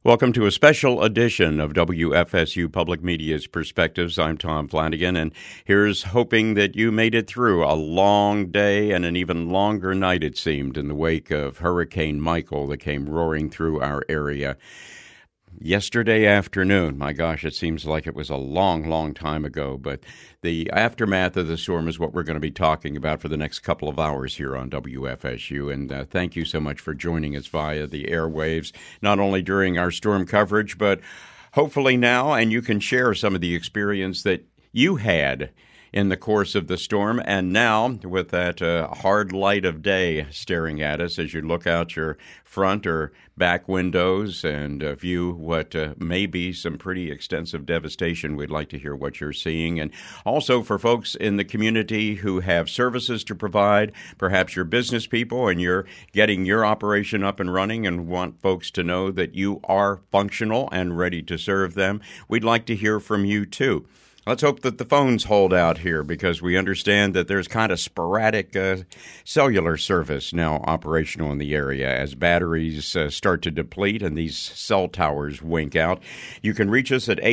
Welcome to a special edition of WFSU Public Media's Perspectives. I'm Tom Flanagan, and here's hoping that you made it through a long day and an even longer night, it seemed, in the wake of Hurricane Michael that came roaring through our area yesterday afternoon. My gosh, it seems like it was a long time ago, but the aftermath of the storm is what we're going to be talking about for the next couple of hours here on WFSU. And thank you so much for joining us via the airwaves, not only during our storm coverage, but hopefully now, and you can share some of the experience that you had in the course of the storm, and now with that hard light of day staring at us as you look out your front or back windows and view what may be some pretty extensive devastation. We'd like to hear what you're seeing. And also for folks in the community who have services to provide, perhaps you're business people and you're getting your operation up and running and want folks to know that you are functional and ready to serve them, we'd like to hear from you too. Let's hope that the phones hold out here, because we understand that there's kind of sporadic cellular service now operational in the area as batteries start to deplete and these cell towers wink out. You can reach us at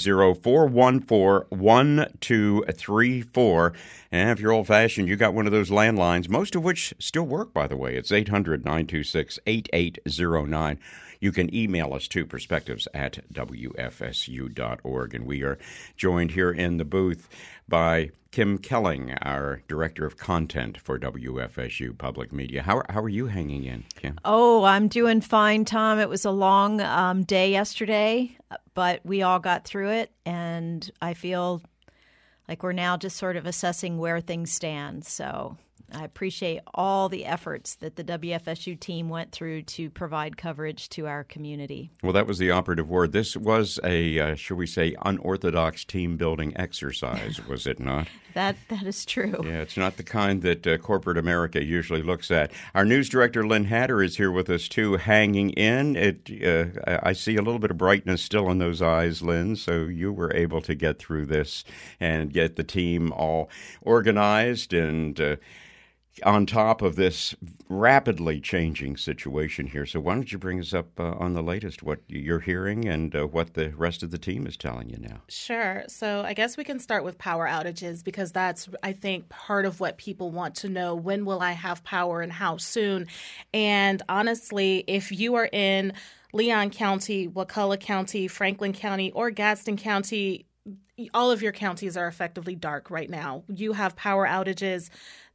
850-414-1234. And if you're old-fashioned, you got one of those landlines, most of which still work, by the way. It's 800-926-8809. You can email us to perspectives@wfsu.org. And we are joined here in the booth by Kim Kelling, our Director of Content for WFSU Public Media. How are you hanging in, Kim? Oh, I'm doing fine, Tom. It was a long day yesterday, but we all got through it, and I feel like we're now just sort of assessing where things stand. So I appreciate all the efforts that the WFSU team went through to provide coverage to our community. Well, that was the operative word. This was a, shall we say, unorthodox team-building exercise, was it not? That is true. Yeah, it's not the kind that corporate America usually looks at. Our news director, Lynn Hatter, is here with us, too, hanging in. I see a little bit of brightness still in those eyes, Lynn, so you were able to get through this and get the team all organized and on top of this rapidly changing situation here. So why don't you bring us up on the latest, what you're hearing and what the rest of the team is telling you now? Sure. So I guess we can start with power outages, because that's, I think, part of what people want to know. When will I have power and how soon? And honestly, if you are in Leon County, Wakulla County, Franklin County, or Gadsden County, all of your counties are effectively dark right now. You have power outages,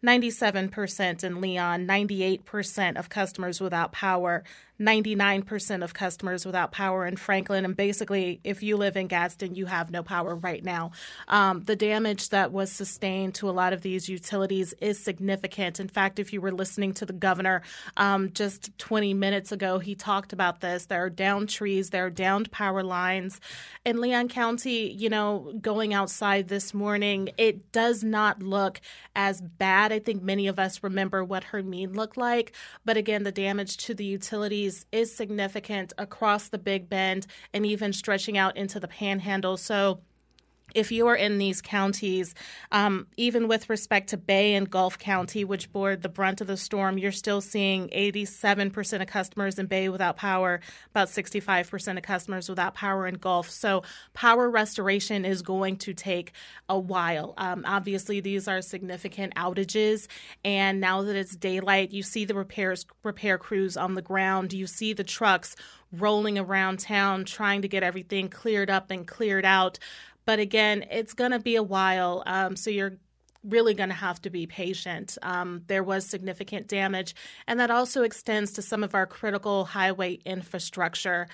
97% in Leon, 98% of customers without power, 99% of customers without power in Franklin. And basically, if you live in Gadsden, you have no power right now. The damage that was sustained to a lot of these utilities is significant. In fact, if you were listening to the governor just 20 minutes ago, he talked about this. There are downed trees, there are downed power lines. In Leon County, going outside this morning, it does not look as bad. I think many of us remember what Hermine looked like. But again, the damage to the utilities is significant across the Big Bend and even stretching out into the Panhandle. So if you are in these counties, even with respect to Bay and Gulf County, which bore the brunt of the storm, you're still seeing 87% of customers in Bay without power, about 65% of customers without power in Gulf. So power restoration is going to take a while. Obviously, these are significant outages. And now that it's daylight, you see the repair crews on the ground. You see the trucks rolling around town trying to get everything cleared up and cleared out. But again, it's going to be a while, so you're really going to have to be patient. There was significant damage, and that also extends to some of our critical highway infrastructure.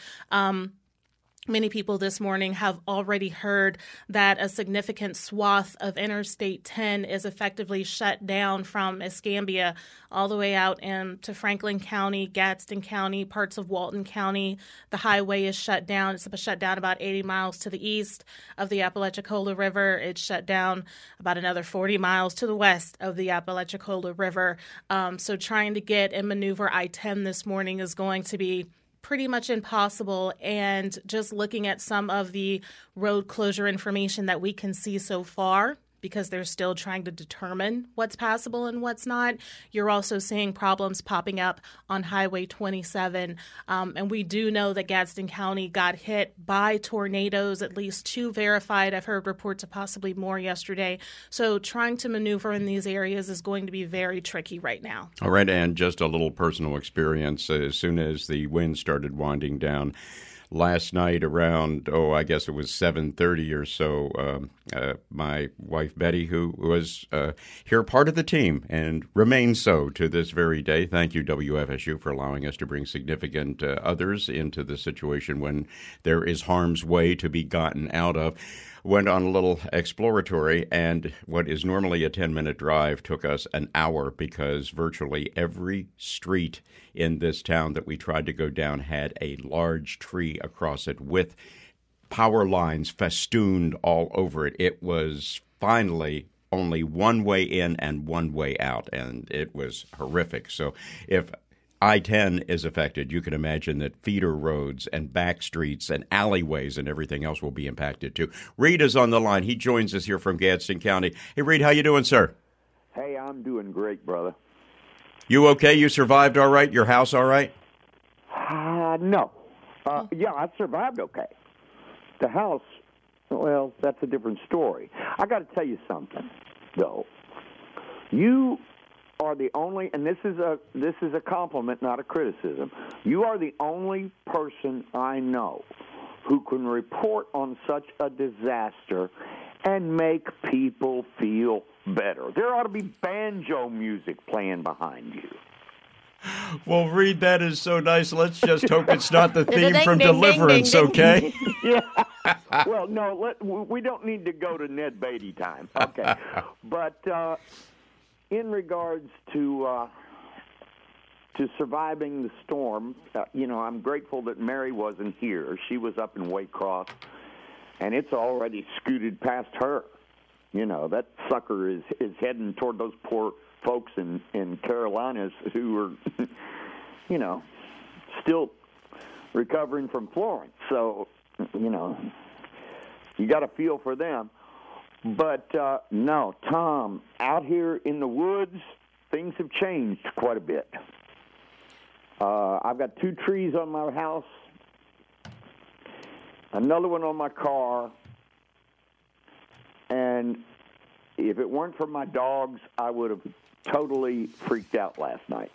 Many people this morning have already heard that a significant swath of Interstate 10 is effectively shut down from Escambia all the way out into Franklin County, Gadsden County, parts of Walton County. The highway is shut down. It's shut down about 80 miles to the east of the Apalachicola River. It's shut down about another 40 miles to the west of the Apalachicola River. So trying to get and maneuver I-10 this morning is going to be pretty much impossible. And just looking at some of the road closure information that we can see so far, because they're still trying to determine what's passable and what's not. You're also seeing problems popping up on Highway 27. And we do know that Gadsden County got hit by tornadoes, at least 2 verified. I've heard reports of possibly more yesterday. So trying to maneuver in these areas is going to be very tricky right now. All right, and just a little personal experience. As soon as the wind started winding down last night around, I guess it was 7:30 or so, my wife Betty, who was here part of the team and remains so to this very day. Thank you, WFSU, for allowing us to bring significant others into the situation when there is harm's way to be gotten out of. Went on a little exploratory, and what is normally a 10-minute drive took us an hour because virtually every street in this town that we tried to go down had a large tree across it with power lines festooned all over it. It was finally only one way in and one way out, and it was horrific. So if I-10 is affected, you can imagine that feeder roads and back streets and alleyways and everything else will be impacted too. Reed is on the line. He joins us here from Gadsden County. Hey, Reed, how you doing, sir? Hey, I'm doing great, brother. You okay? You survived all right? Your house all right? No. Yeah, I survived okay. The house, well, that's a different story. I got to tell you something, though. You are the only, and this is a compliment, not a criticism. You are the only person I know who can report on such a disaster and make people feel better. There ought to be banjo music playing behind you. Well, Reed, that is so nice. Let's just hope it's not the theme from Deliverance, okay? Yeah. Well, no, we don't need to go to Ned Beatty time. Okay. But in regards to surviving the storm, I'm grateful that Mary wasn't here. She was up in Waycross, and it's already scooted past her. That sucker is heading toward those poor folks in Carolinas who are, still recovering from Florence. So, you got to feel for them. But, no, Tom, out here in the woods, things have changed quite a bit. I've got 2 trees on my house, another one on my car, and if it weren't for my dogs, I would have totally freaked out last night.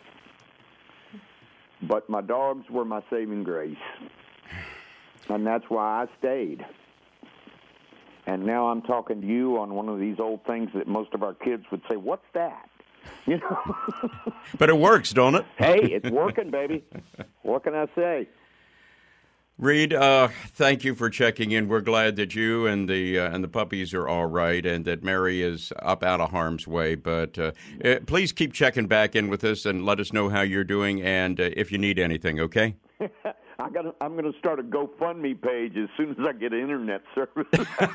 But my dogs were my saving grace, and that's why I stayed. And now I'm talking to you on one of these old things that most of our kids would say, "What's that?" But it works, don't it? Hey, it's working, baby. What can I say? Reed, thank you for checking in. We're glad that you and the puppies are all right, and that Mary is up out of harm's way. But please keep checking back in with us and let us know how you're doing, and if you need anything. Okay? I'm going to start a GoFundMe page as soon as I get internet service.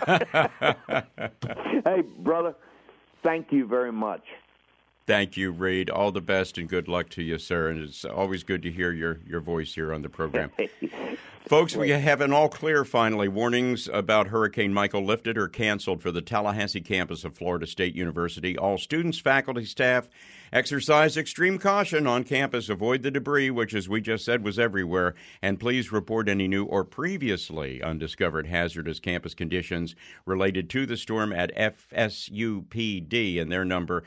Hey, brother, thank you very much. Thank you, Reed. All the best and good luck to you, sir. And it's always good to hear your voice here on the program. Folks, we have an all clear finally. Warnings about Hurricane Michael lifted or canceled for the Tallahassee campus of Florida State University. All students, faculty, staff, exercise extreme caution on campus. Avoid the debris, which, as we just said, was everywhere. And please report any new or previously undiscovered hazardous campus conditions related to the storm at FSUPD, and their number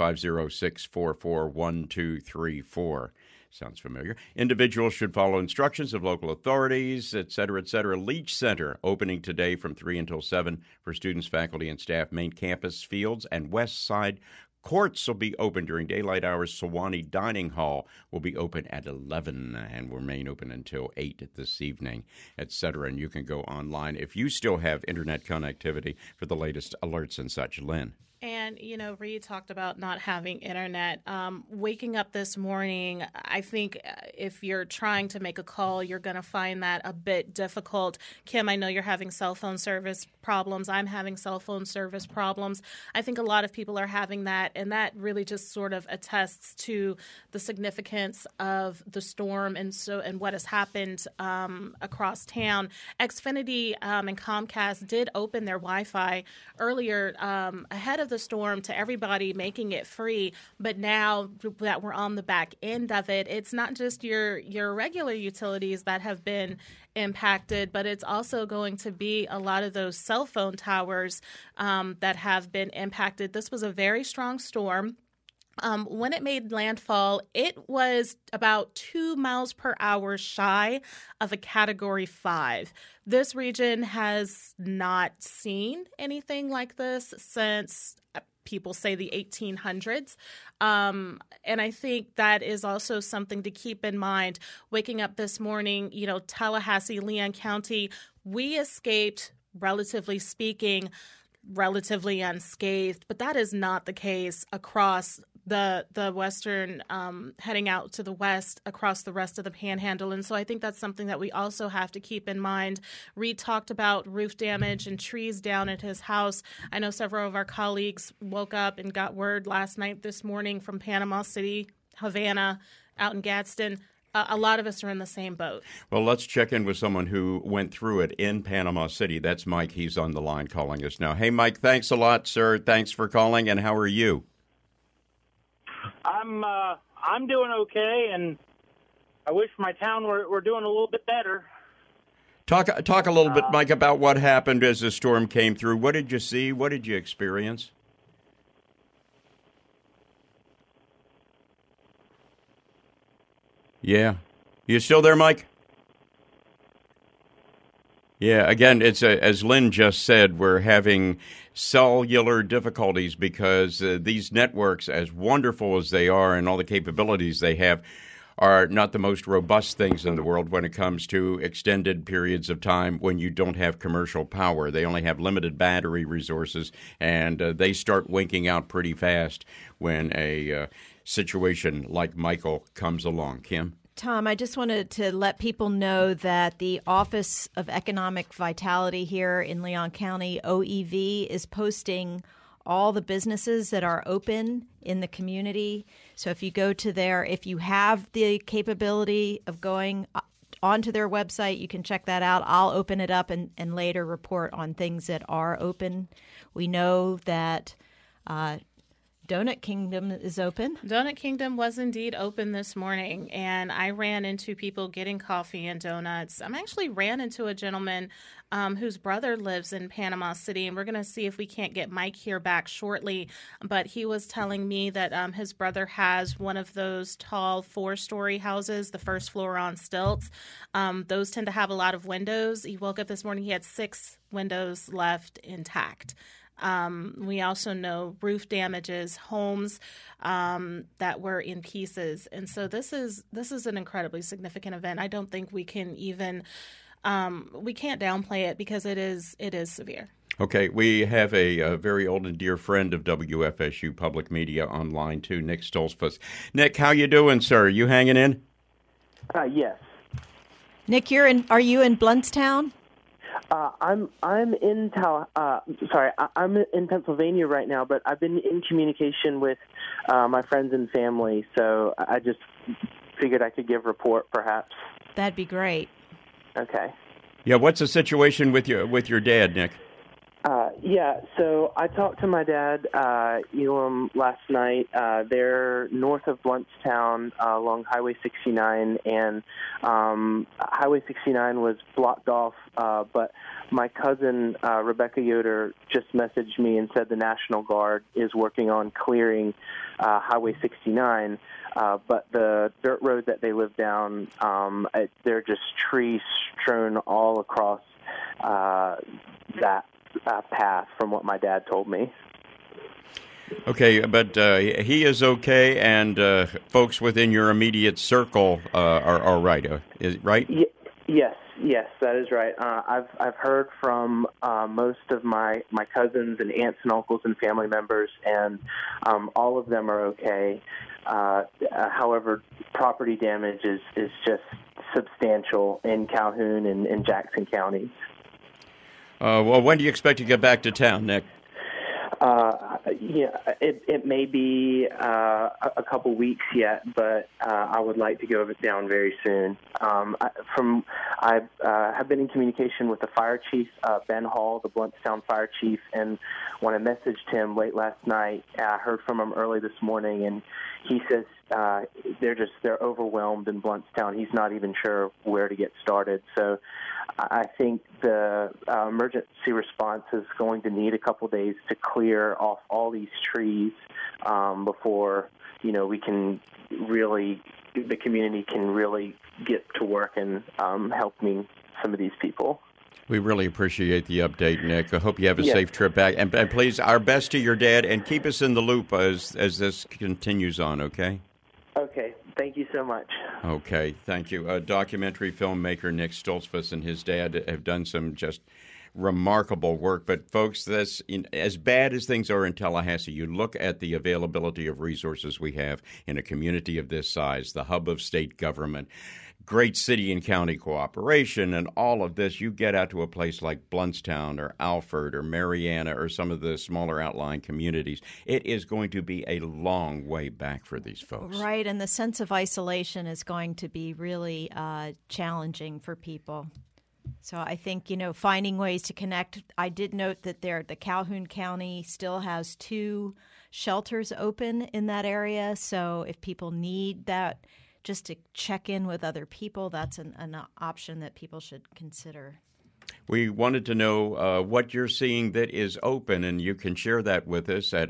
850-644-1234. Sounds familiar. Individuals should follow instructions of local authorities, et cetera, et cetera. Leach Center, opening today from 3 until 7 for students, faculty, and staff. Main campus fields and west side courts will be open during daylight hours. Sewanee Dining Hall will be open at 11 and will remain open until 8 this evening, et cetera. And you can go online if you still have internet connectivity for the latest alerts and such. Lynn. And, Reed talked about not having internet. Waking up this morning, I think if you're trying to make a call, you're going to find that a bit difficult. Kim, I know you're having cell phone service problems. I'm having cell phone service problems. I think a lot of people are having that, and that really just sort of attests to the significance of the storm and what has happened across town. Xfinity and Comcast did open their Wi-Fi earlier ahead of the storm to everybody, making it free. But now that we're on the back end of it, it's not just your regular utilities that have been impacted, but it's also going to be a lot of those cell phone towers that have been impacted. This was a very strong storm. When it made landfall, it was about 2 miles per hour shy of a Category 5. This region has not seen anything like this since people say the 1800s. And I think that is also something to keep in mind. Waking up this morning, Tallahassee, Leon County, we escaped, relatively speaking, relatively unscathed, but that is not the case across the western, heading out to the west across the rest of the Panhandle. And so I think that's something that we also have to keep in mind. Reed talked about roof damage and trees down at his house. I know several of our colleagues woke up and got word last night, this morning, from Panama City, Havana, out in Gadsden. A lot of us are in the same boat. Well, let's check in with someone who went through it in Panama City. That's Mike. He's on the line calling us now. Hey, Mike, thanks a lot, sir. Thanks for calling. And how are you? I'm doing okay, and I wish my town were doing a little bit better. Talk a little bit, Mike, about what happened as the storm came through. What did you see? What did you experience? Yeah. You still there, Mike? Yeah, again, it's as Lynn just said, we're having cellular difficulties because these networks, as wonderful as they are and all the capabilities they have, are not the most robust things in the world when it comes to extended periods of time when you don't have commercial power. They only have limited battery resources, and they start winking out pretty fast when a situation like Michael comes along. Kim? Tom, I just wanted to let people know that the Office of Economic Vitality here in Leon County, OEV, is posting all the businesses that are open in the community. So if you go to if you have the capability of going onto their website, you can check that out. I'll open it up and later report on things that are open. We know that Donut Kingdom is open. Donut Kingdom was indeed open this morning, and I ran into people getting coffee and donuts. I actually ran into a gentleman whose brother lives in Panama City, and we're going to see if we can't get Mike here back shortly. But he was telling me that his brother has one of those tall 4-story houses, the first floor on stilts. Those tend to have a lot of windows. He woke up this morning, he had 6 windows left intact. We also know roof damages, homes that were in pieces. And so this is an incredibly significant event. I don't think we can even we can't downplay it because it is severe. Okay, we have a very old and dear friend of WFSU Public Media online too, Nick Stolzfus. Nick, how you doing, sir? You hanging in? Yes. Nick, are you in Bluntstown? I'm in I'm in Pennsylvania right now, but I've been in communication with my friends and family, so I just figured I could give a report, perhaps. That'd be great. Okay. Yeah, what's the situation with your dad, Nick? So I talked to my dad, Elam, last night. They're north of Bluntstown along Highway 69, and Highway 69 was blocked off, but my cousin, Rebecca Yoder, just messaged me and said the National Guard is working on clearing Highway 69, but the dirt road that they live down, they're just trees strewn all across that path, from what my dad told me. Okay, but he is okay, and folks within your immediate circle are all right, right? Yes, Yes, that is right. I've heard from most of my cousins and aunts and uncles and family members, and all of them are okay. However, property damage is just substantial in Calhoun and Jackson counties. Well, when do you expect to get back to town, Nick? It may be a couple weeks yet, but I would like to go down very soon. I have been in communication with the fire chief, Ben Hall, the Blountstown fire chief, and when I messaged him late last night, I heard from him early this morning, and he says they're overwhelmed in Blountstown. He's not even sure where to get started. So I think the emergency response is going to need a couple days to clear off all these trees before we can really, the community can really get to work and helping some of these people. We really appreciate the update, Nick. I hope you have a safe trip back. And please, our best to your dad, and keep us in the loop as this continues on, okay? Okay. Thank you so much. Okay. Thank you. Documentary filmmaker Nick Stoltzfus and his dad have done some just remarkable work. But, folks, as bad as things are in Tallahassee, you look at the availability of resources we have in a community of this size, the hub of state government, great city and county cooperation, and all of this. You get out to a place like Blountstown or Alford or Marianna or some of the smaller outlying communities, it is going to be a long way back for these folks. Right, and the sense of isolation is going to be really challenging for people. So I think, finding ways to connect. I did note that the Calhoun County still has 2 shelters open in that area. So if people need that, just to check in with other people, that's an option that people should consider. We wanted to know what you're seeing that is open, and you can share that with us at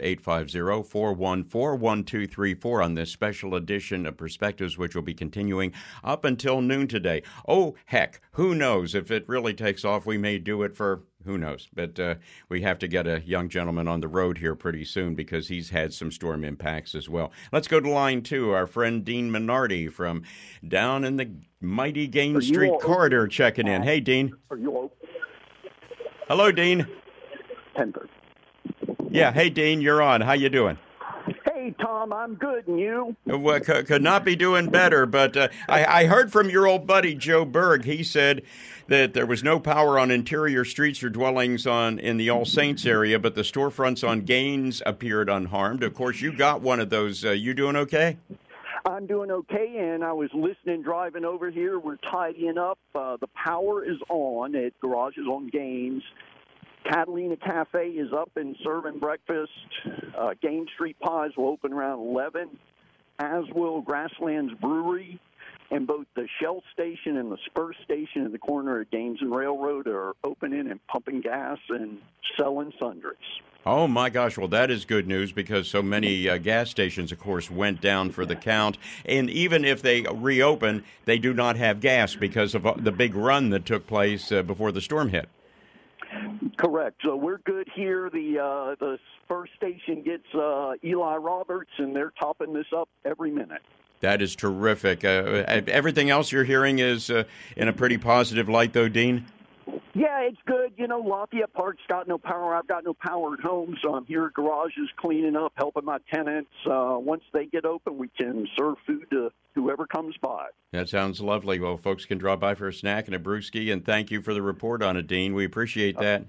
850-414-1234 on this special edition of Perspectives, which will be continuing up until noon today. Oh, heck, who knows? If it really takes off, we may do it for who knows. But we have to get a young gentleman on the road here pretty soon because he's had some storm impacts as well. Let's go to line 2. Our friend Dean Minardi from down in the mighty Gaines Street corridor checking in. Hey, Dean. Are you open? Hello, Dean. 10:30. Yeah, hey, Dean, you're on. How you doing? Hey, Tom, I'm good, and you? Well, could not be doing better, but I heard from your old buddy Joe Berg. He said that there was no power on interior streets or dwellings in the All Saints area, but the storefronts on Gaines appeared unharmed. Of course, you got one of those. You doing okay? I'm doing okay, and I was listening driving over here. We're tidying up. The power is on at Garages on Gaines. Catalina Cafe is up and serving breakfast. Gaines Street Pies will open around 11, as will Grasslands Brewery. And both the Shell Station and the Spur Station in the corner of Gaines and Railroad are opening and pumping gas and selling sundries. Oh, my gosh. Well, that is good news because so many gas stations, of course, went down for the count. And even if they reopen, they do not have gas because of the big run that took place before the storm hit. Correct. So we're good here. The Spur Station gets Eli Roberts, and they're topping this up every minute. That is terrific. Everything else you're hearing is in a pretty positive light, though, Dean? Yeah, it's good. Lafayette Park's got no power. I've got no power at home, so I'm here at garages cleaning up, helping my tenants. Once they get open, we can serve food to whoever comes by. That sounds lovely. Well, folks can drop by for a snack and a brewski, and thank you for the report on it, Dean. We appreciate that.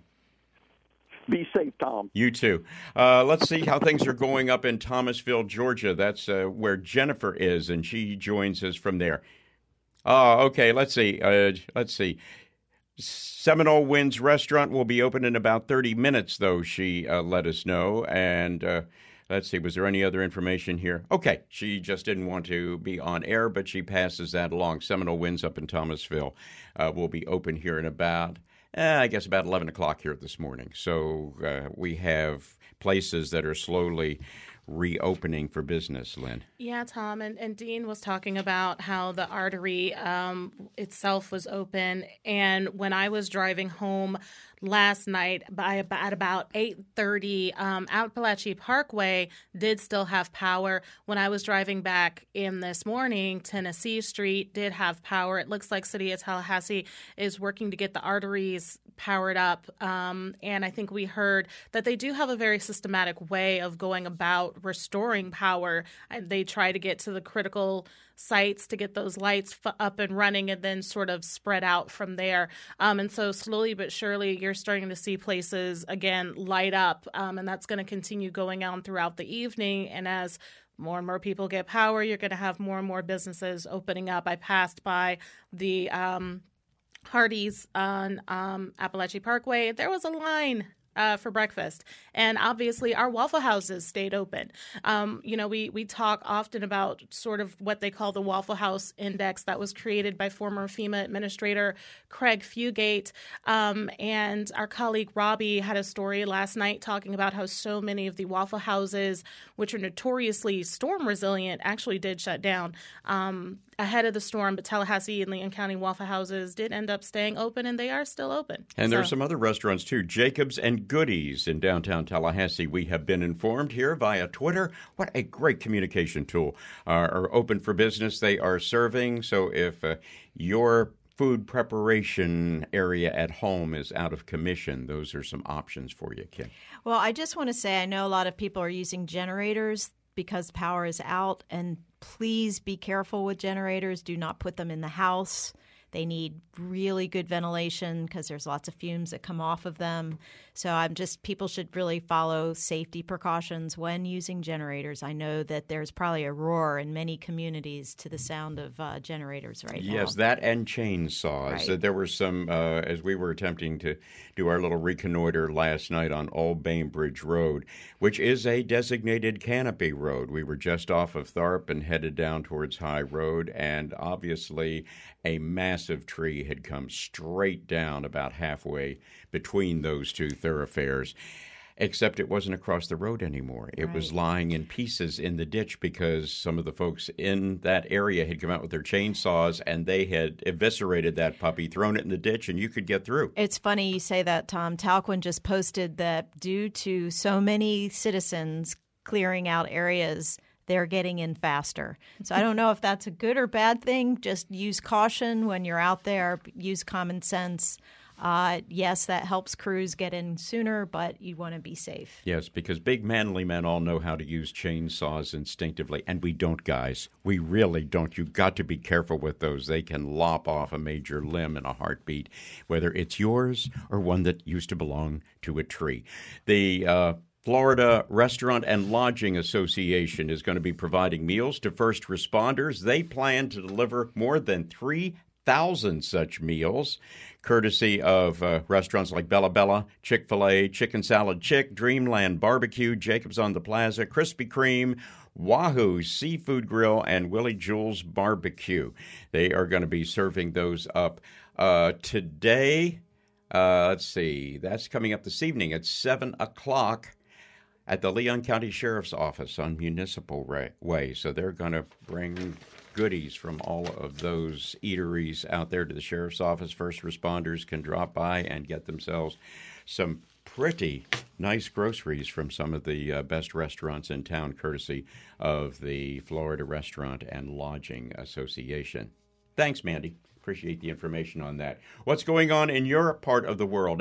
Be safe, Tom. You too. Let's see how things are going up in Thomasville, Georgia. That's where Jennifer is, and she joins us from there. Okay, let's see. Seminole Winds Restaurant will be open in about 30 minutes, though, she let us know. And let's see, was there any other information here? Okay, she just didn't want to be on air, but she passes that along. Seminole Winds up in Thomasville will be open here in about 11 o'clock here this morning. So we have places that are slowly reopening for business, Lynn. Yeah, Tom, and Dean was talking about how the artery itself was open. And when I was driving home last night at about 8:30, Appalachian Parkway did still have power. When I was driving back in this morning, Tennessee Street did have power. It looks like City of Tallahassee is working to get the arteries powered up. And I think we heard that they do have a very systematic way of going about restoring power. They try to get to the critical sites to get those lights up and running and then sort of spread out from there. And so slowly but surely you're starting to see places, again, light up. And that's going to continue going on throughout the evening. And as more and more people get power, you're going to have more and more businesses opening up. I passed by the Hardee's on Appalachian Parkway. There was a line for breakfast. And obviously our Waffle Houses stayed open. We talk often about sort of what they call the Waffle House Index that was created by former FEMA Administrator Craig Fugate. And our colleague Robbie had a story last night talking about how so many of the Waffle Houses, which are notoriously storm resilient, actually did shut down ahead of the storm, but Tallahassee and Leon County Waffle Houses did end up staying open, and they are still open. And there are some other restaurants, too. Jacobs and Goodies in downtown Tallahassee, we have been informed here via Twitter. What a great communication tool. Are open for business. They are serving. So if your food preparation area at home is out of commission, those are some options for you, Kim. Well, I just want to say I know a lot of people are using generators because power is out, and please be careful with generators. Do not put them in the house. They need really good ventilation because there's lots of fumes that come off of them. So people should really follow safety precautions when using generators. I know that there's probably a roar in many communities to the sound of generators right now. Yes, that and chainsaws. Right. There were some, as we were attempting to do our little reconnoiter last night on Old Bainbridge Road, which is a designated canopy road. We were just off of Tharp and headed down towards High Road, and obviously a massive tree had come straight down about halfway between those two thoroughfares, except it wasn't across the road anymore. It was lying in pieces in the ditch because some of the folks in that area had come out with their chainsaws and they had eviscerated that puppy, thrown it in the ditch, and you could get through. It's funny you say that, Tom. Talquin just posted that due to so many citizens clearing out areas, they're getting in faster. So I don't know if that's a good or bad thing. Just use caution when you're out there. Use common sense. Yes, that helps crews get in sooner, but you want to be safe. Yes, because big manly men all know how to use chainsaws instinctively, and we don't, guys. We really don't. You've got to be careful with those. They can lop off a major limb in a heartbeat, whether it's yours or one that used to belong to a tree. The Florida Restaurant and Lodging Association is going to be providing meals to first responders. They plan to deliver more than 3,000 such meals, courtesy of restaurants like Bella Bella, Chick-fil-A, Chicken Salad Chick, Dreamland Barbecue, Jacobs on the Plaza, Krispy Kreme, Wahoo Seafood Grill, and Willie Jules Barbecue. They are going to be serving those up today. Let's see, that's coming up this evening at 7 o'clock. At the Leon County Sheriff's Office on Municipal Way. So they're going to bring goodies from all of those eateries out there to the Sheriff's Office. First responders can drop by and get themselves some pretty nice groceries from some of the best restaurants in town, courtesy of the Florida Restaurant and Lodging Association. Thanks, Mandy. Appreciate the information on that. What's going on in your part of the world?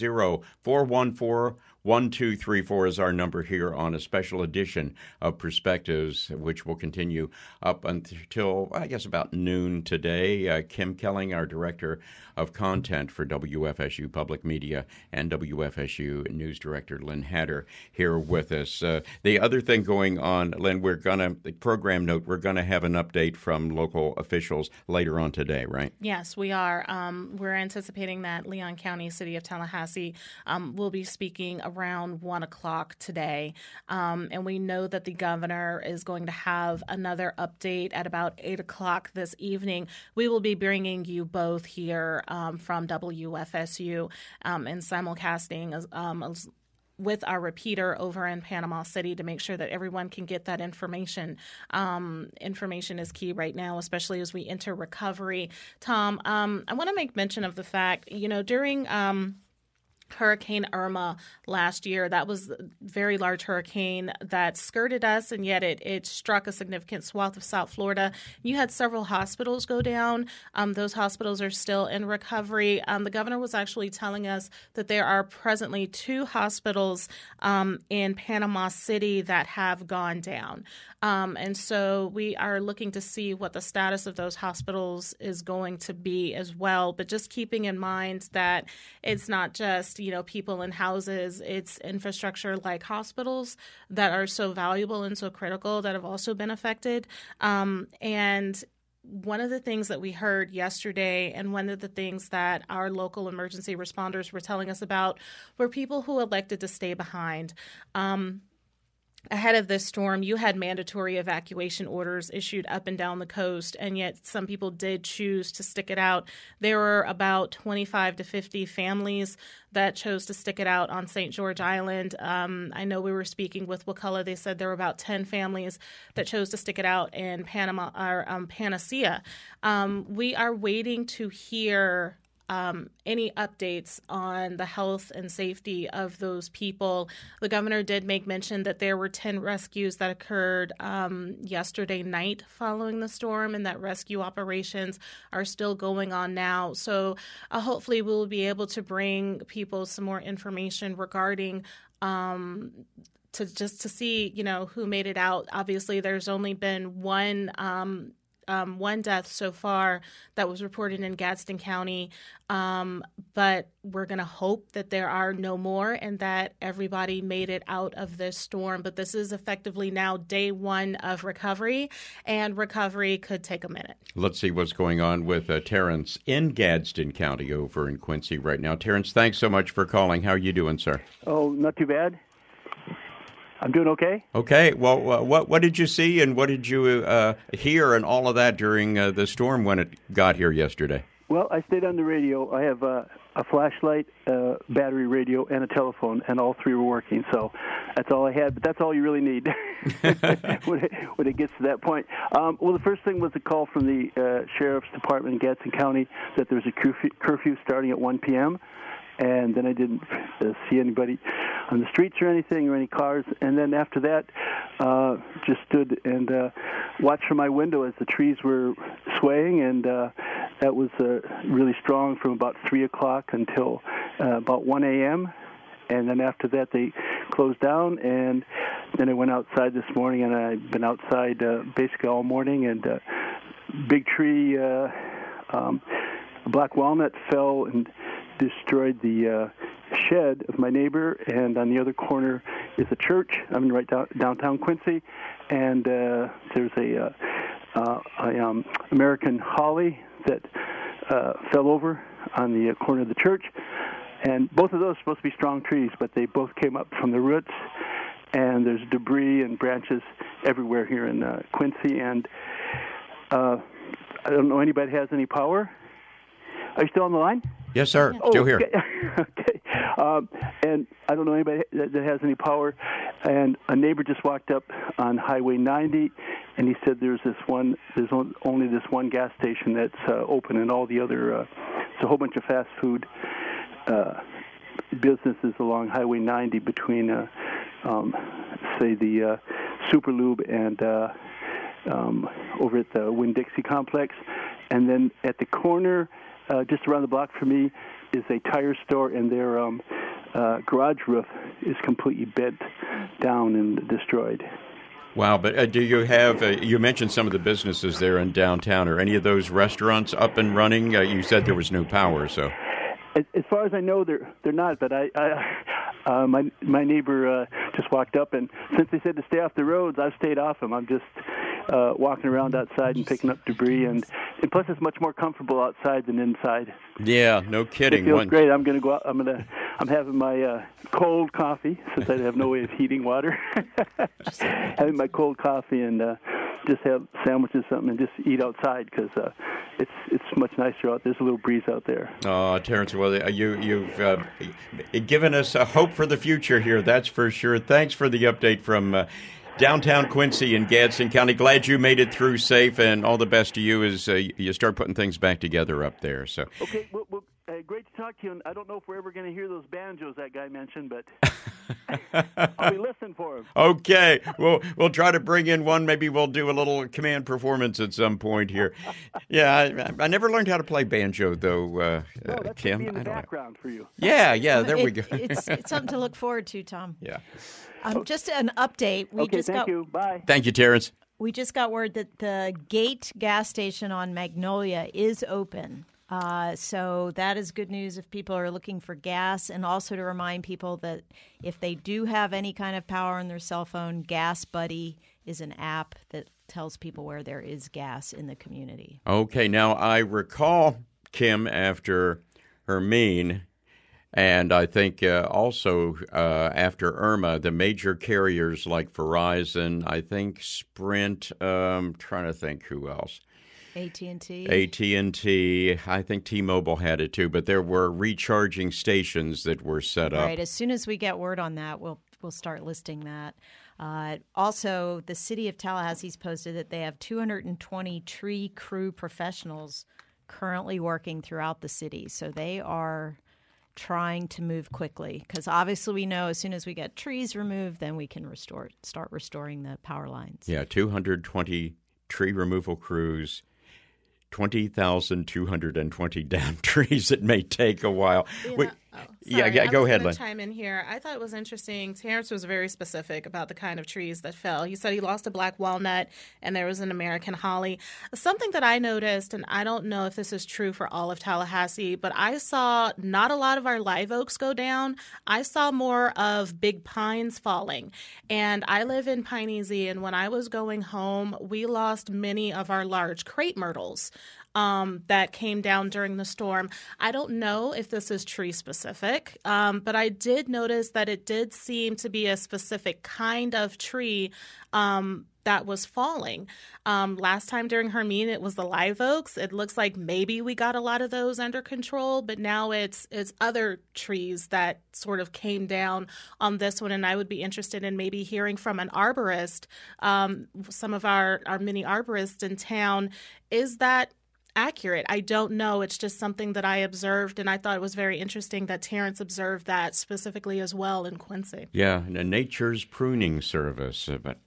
850-414-1234 is our number here on a special edition of Perspectives, which will continue up until, I guess, about noon today. Kim Kelling, our Director of Content for WFSU Public Media, and WFSU News Director Lynn Hatter here with us. The other thing going on, Lynn, the program note, we're going to have an update from local officials later on today, right? Yes, we are. We're anticipating that Leon County, City of Tallahassee, will be speaking around 1 o'clock today. And we know that the governor is going to have another update at about 8 o'clock this evening. We will be bringing you both here from WFSU and simulcasting with our repeater over in Panama City to make sure that everyone can get that information. Information is key right now, especially as we enter recovery. Tom, I want to make mention of the fact, during Hurricane Irma last year, that was a very large hurricane that skirted us, and yet it struck a significant swath of South Florida. You had several hospitals go down. Those hospitals are still in recovery. The governor was actually telling us that there are presently 2 hospitals in Panama City that have gone down. And so we are looking to see what the status of those hospitals is going to be as well. But just keeping in mind that it's not just, people in houses, it's infrastructure like hospitals that are so valuable and so critical that have also been affected. And one of the things that we heard yesterday, and one of the things that our local emergency responders were telling us about, were people who elected to stay behind. Ahead of this storm, you had mandatory evacuation orders issued up and down the coast, and yet some people did choose to stick it out. There were about 25 to 50 families that chose to stick it out on St. George Island. I know we were speaking with Wakulla. They said there were about 10 families that chose to stick it out in Panama or Panacea. We are waiting to hear any updates on the health and safety of those people. The governor did make mention that there were 10 rescues that occurred yesterday night following the storm, and that rescue operations are still going on now. So hopefully we'll be able to bring people some more information regarding to see, who made it out. Obviously, there's only been one death so far that was reported in Gadsden County, but we're going to hope that there are no more and that everybody made it out of this storm. But this is effectively now day 1 of recovery, and recovery could take a minute. Let's see what's going on with Terrence in Gadsden County over in Quincy right now. Terrence, thanks so much for calling. How are you doing, sir? Oh, not too bad. I'm doing okay. Okay. Well, what did you see and what did you hear and all of that during the storm when it got here yesterday? Well, I stayed on the radio. I have a flashlight, battery radio, and a telephone, and all 3 were working. So that's all I had, but that's all you really need when it gets to that point. Well, the first thing was a call from the Sheriff's Department in Gadsden County that there was a curfew starting at 1 p.m., and then I didn't see anybody on the streets or anything or any cars. And then after that, just stood and watched from my window as the trees were swaying, and that was really strong from about 3 o'clock until about 1 a.m. And then after that, they closed down, and then I went outside this morning, and I've been outside basically all morning, and big tree, a black walnut fell and destroyed the shed of my neighbor, and on the other corner is a church. I'm in right downtown Quincy, and there's a American holly that fell over on the corner of the church, and both of those are supposed to be strong trees, but they both came up from the roots, and there's debris and branches everywhere here in Quincy, and I don't know anybody has any power. Are you still on the line? Yes, sir. Still here. Okay. And I don't know anybody that has any power. And a neighbor just walked up on Highway 90, and he said there's only this one gas station that's open, and all the other, it's a whole bunch of fast food businesses along Highway 90 between, say, the Super Lube and over at the Winn-Dixie complex. And then at the corner, just around the block from me, is a tire store, and their garage roof is completely bent down and destroyed. Wow, but do you have, you mentioned some of the businesses there in downtown. Are any of those restaurants up and running? You said there was no power, so. As far as I know, they're not, but my neighbor just walked up, and since they said to stay off the roads, I've stayed off them. I'm just walking around outside and picking up debris, and plus it's much more comfortable outside than inside. Yeah, no kidding. It feels great. I'm going to go out. I'm having my cold coffee since I have no way of heating water. Having my cold coffee and just have sandwiches, something, and just eat outside because it's much nicer out. There's a little breeze out there. Oh, Terrence, well, you've given us a hope for the future here. That's for sure. Thanks for the update from downtown Quincy in Gadsden County. Glad you made it through safe, and all the best to you as you start putting things back together up there. So. Okay, well, great to talk to you. And I don't know if we're ever going to hear those banjos that guy mentioned, but I'll be listening for him. Okay, we'll try to bring in one. Maybe we'll do a little command performance at some point here. Yeah, I never learned how to play banjo, though, no, that's Kim. Be in the background for you. Yeah, there we go. It's something to look forward to, Tom. Yeah. Just an update. Thank you. Bye. Thank you, Terrence. We just got word that the Gate gas station on Magnolia is open. So that is good news if people are looking for gas, and also to remind people that if they do have any kind of power on their cell phone, Gas Buddy is an app that tells people where there is gas in the community. Okay, now I recall, Kim, after Hermine, and I think also after Irma, the major carriers like Verizon, I think Sprint, trying to think who else. AT&T. I think T-Mobile had it too, but there were recharging stations that were set up. Right. As soon as we get word on that, we'll start listing that. Also, the city of Tallahassee's posted that they have 220 tree crew professionals currently working throughout the city. So they are trying to move quickly because obviously we know as soon as we get trees removed, then we can start restoring the power lines. Yeah, 220 tree removal crews. 20,220 down trees. It may take a while. Go ahead, Lynn. Chime in here. I thought it was interesting. Terrence was very specific about the kind of trees that fell. He said he lost a black walnut and there was an American holly. Something that I noticed, and I don't know if this is true for all of Tallahassee, but I saw not a lot of our live oaks go down. I saw more of big pines falling. And I live in Piney-Z, and when I was going home, we lost many of our large crepe myrtles. That came down during the storm. I don't know if this is tree specific, but I did notice that it did seem to be a specific kind of tree that was falling. Last time during Hermine, it was the live oaks. It looks like maybe we got a lot of those under control, but now it's other trees that sort of came down on this one. And I would be interested in maybe hearing from an arborist, some of our mini arborists in town. Is that accurate? I don't know. It's just something that I observed, and I thought it was very interesting that Terrence observed that specifically as well in Quincy. Yeah, Nature's Pruning Service. But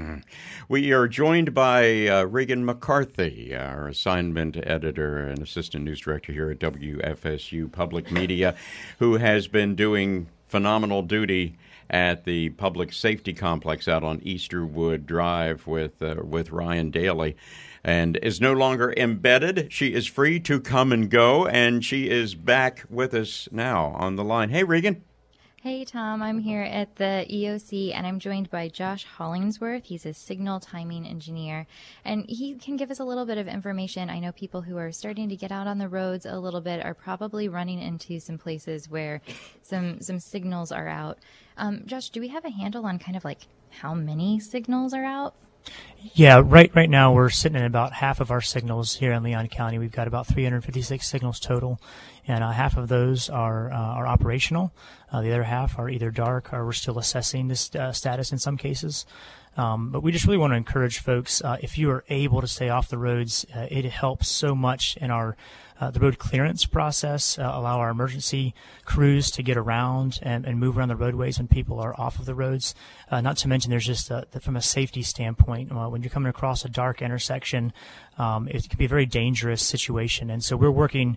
we are joined by Regan McCarthy, our assignment editor and assistant news director here at WFSU Public Media, who has been doing phenomenal duty at the Public Safety Complex out on Easterwood Drive with Ryan Daly, and is no longer embedded. She is free to come and go, and she is back with us now on the line. Hey, Regan. Hey, Tom. I'm here at the EOC, and I'm joined by Josh Hollingsworth. He's a signal timing engineer, and he can give us a little bit of information. I know people who are starting to get out on the roads a little bit are probably running into some places where some signals are out. Josh, do we have a handle on kind of like how many signals are out? Yeah, right now we're sitting at about half of our signals here in Leon County. We've got about 356 signals total, and half of those are operational. The other half are either dark or we're still assessing this status in some cases. But we just really want to encourage folks, if you are able to stay off the roads, it helps so much in our the road clearance process, allow our emergency crews to get around and move around the roadways when people are off of the roads. Not to mention there's just from a safety standpoint, when you're coming across a dark intersection, it can be a very dangerous situation. And so we're working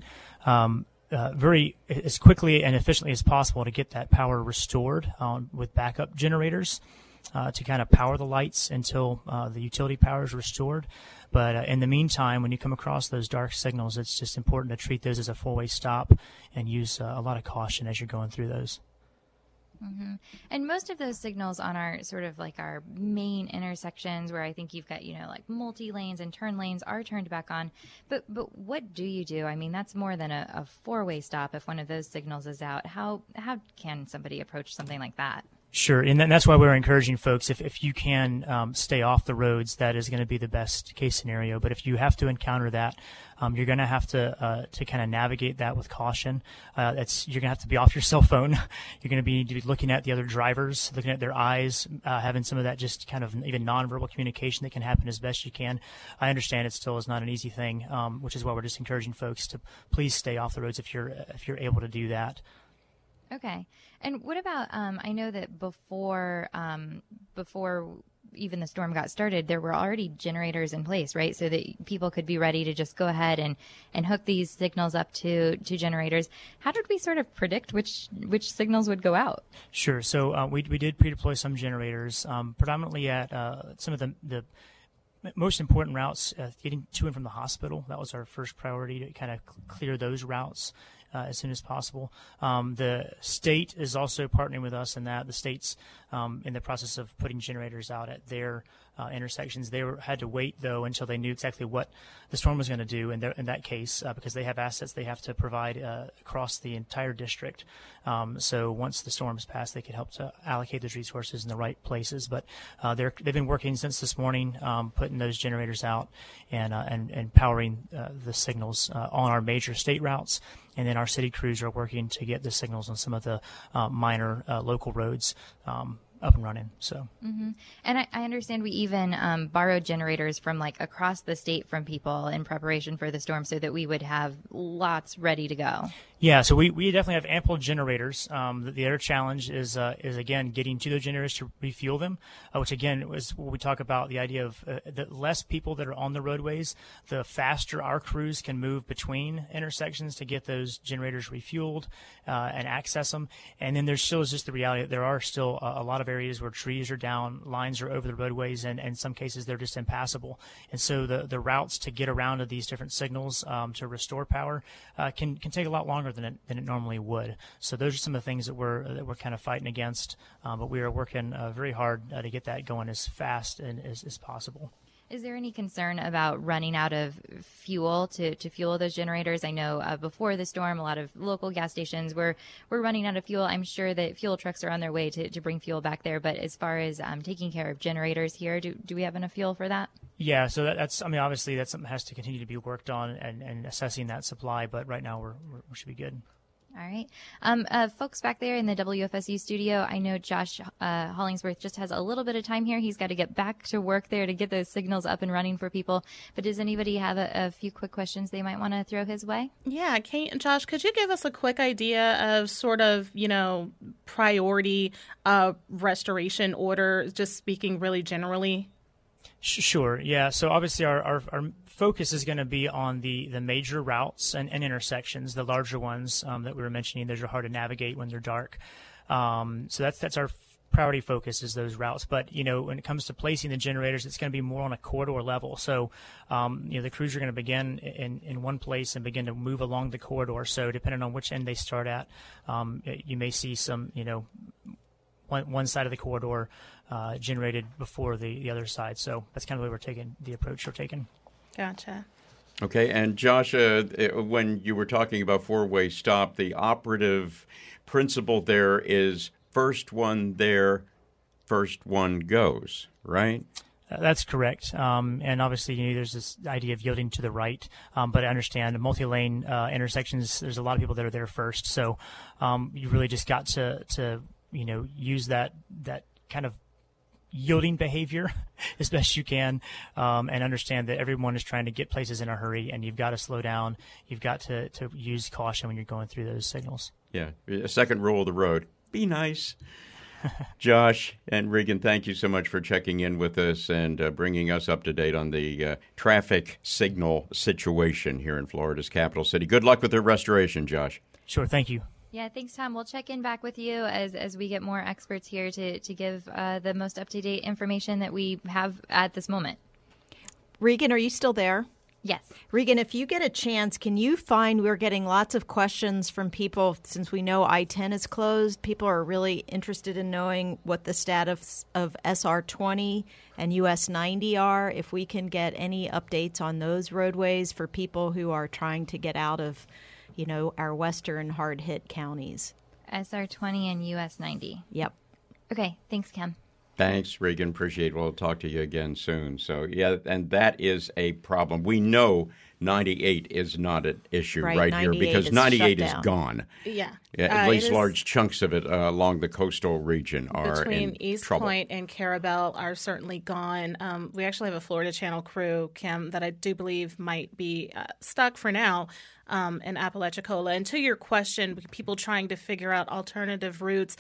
very as quickly and efficiently as possible to get that power restored with backup generators to kind of power the lights until the utility power is restored. But in the meantime, when you come across those dark signals, it's just important to treat those as a four-way stop and use a lot of caution as you're going through those. Mm-hmm. And most of those signals on our sort of like our main intersections where I think you've got, like multi-lanes and turn lanes are turned back on. But what do you do? I mean, that's more than a four-way stop if one of those signals is out. How can somebody approach something like that? Sure, and that's why we're encouraging folks, if you can stay off the roads, that is going to be the best case scenario. But if you have to encounter that, you're going to have to kind of navigate that with caution. You're going to have to be off your cell phone. You're going to be looking at the other drivers, looking at their eyes, having some of that just kind of even nonverbal communication that can happen as best you can. I understand it still is not an easy thing, which is why we're just encouraging folks to please stay off the roads if you're able to do that. Okay. And what about, I know that before even the storm got started, there were already generators in place, right? So that people could be ready to just go ahead and hook these signals up to generators. How did we sort of predict which signals would go out? Sure. So we did pre-deploy some generators, predominantly at some of the most important routes, getting to and from the hospital. That was our first priority, to kind of clear those routes as soon as possible. The state is also partnering with us in that. The state's in the process of putting generators out at their intersections. They had to wait, though, until they knew exactly what the storm was going to do in that case, because they have assets they have to provide across the entire district. So once the storm's passed, they can help to allocate those resources in the right places. But they've been working since this morning, putting those generators out and powering the signals on our major state routes. And then our city crews are working to get the signals on some of the minor local roads up and running. So, And I understand we even borrowed generators from like across the state from people in preparation for the storm, so that we would have lots ready to go. Yeah, so we definitely have ample generators. The other challenge is again getting to those generators to refuel them, which again is what we talk about, the idea of the less people that are on the roadways, the faster our crews can move between intersections to get those generators refueled and access them. And then there's still just the reality that there are still a lot of areas where trees are down, lines are over the roadways, and in some cases they're just impassable. And so the routes to get around to these different signals to restore power can take a lot longer than it normally would. So those are some of the things that we're kind of fighting against, but we are working very hard to get that going as fast and as possible. Is there any concern about running out of fuel to fuel those generators? I know before the storm, a lot of local gas stations were running out of fuel. I'm sure that fuel trucks are on their way to bring fuel back there. But as far as taking care of generators here, do we have enough fuel for that? Yeah, so that's obviously that's something that has to continue to be worked on and assessing that supply. But right now we should be good. All right. Folks back there in the WFSU studio, I know Josh Hollingsworth just has a little bit of time here. He's got to get back to work there to get those signals up and running for people. But does anybody have a few quick questions they might want to throw his way? Yeah, Kate and Josh, could you give us a quick idea of sort of, priority restoration order, just speaking really generally? Sure. Yeah. So obviously our focus is going to be on the major routes and intersections, the larger ones that we were mentioning. Those are hard to navigate when they're dark. So that's our priority focus, is those routes. But, when it comes to placing the generators, it's going to be more on a corridor level. So, the crews are going to begin in one place and begin to move along the corridor. So depending on which end they start at, you may see some, one side of the corridor generated before the other side. So that's kind of the approach we're taking. Gotcha. Okay, and Josh, when you were talking about four-way stop, the operative principle there is first one there, first one goes, right? That's correct. And obviously, there's this idea of yielding to the right. But I understand multi-lane intersections, there's a lot of people that are there first. So you really just got to use that kind of yielding behavior as best you can, and understand that everyone is trying to get places in a hurry, and you've got to slow down. You've got to use caution when you're going through those signals. Yeah. A second rule of the road: be nice. Josh and Regan, thank you so much for checking in with us and bringing us up to date on the traffic signal situation here in Florida's capital city. Good luck with the restoration, Josh. Sure. Thank you. Yeah, thanks, Tom. We'll check in back with you as we get more experts here to give the most up-to-date information that we have at this moment. Regan, are you still there? Yes. Regan, if you get a chance, can you find, we're getting lots of questions from people since we know I-10 is closed. People are really interested in knowing what the status of SR-20 and US 90 are. If we can get any updates on those roadways for people who are trying to get out of our western hard-hit counties. SR-20 and US 90. Yep. Okay. Thanks, Kim. Thanks, Regan. Appreciate it. We'll talk to you again soon. So, yeah, and that is a problem. We know 98 is not an issue right here because 98 is gone. Yeah. At least large chunks of it along the coastal region are between in East trouble. Point and Carabel are certainly gone. We actually have a Florida Channel crew, Kim, that I do believe might be stuck for now in Apalachicola. And to your question, people trying to figure out alternative routes,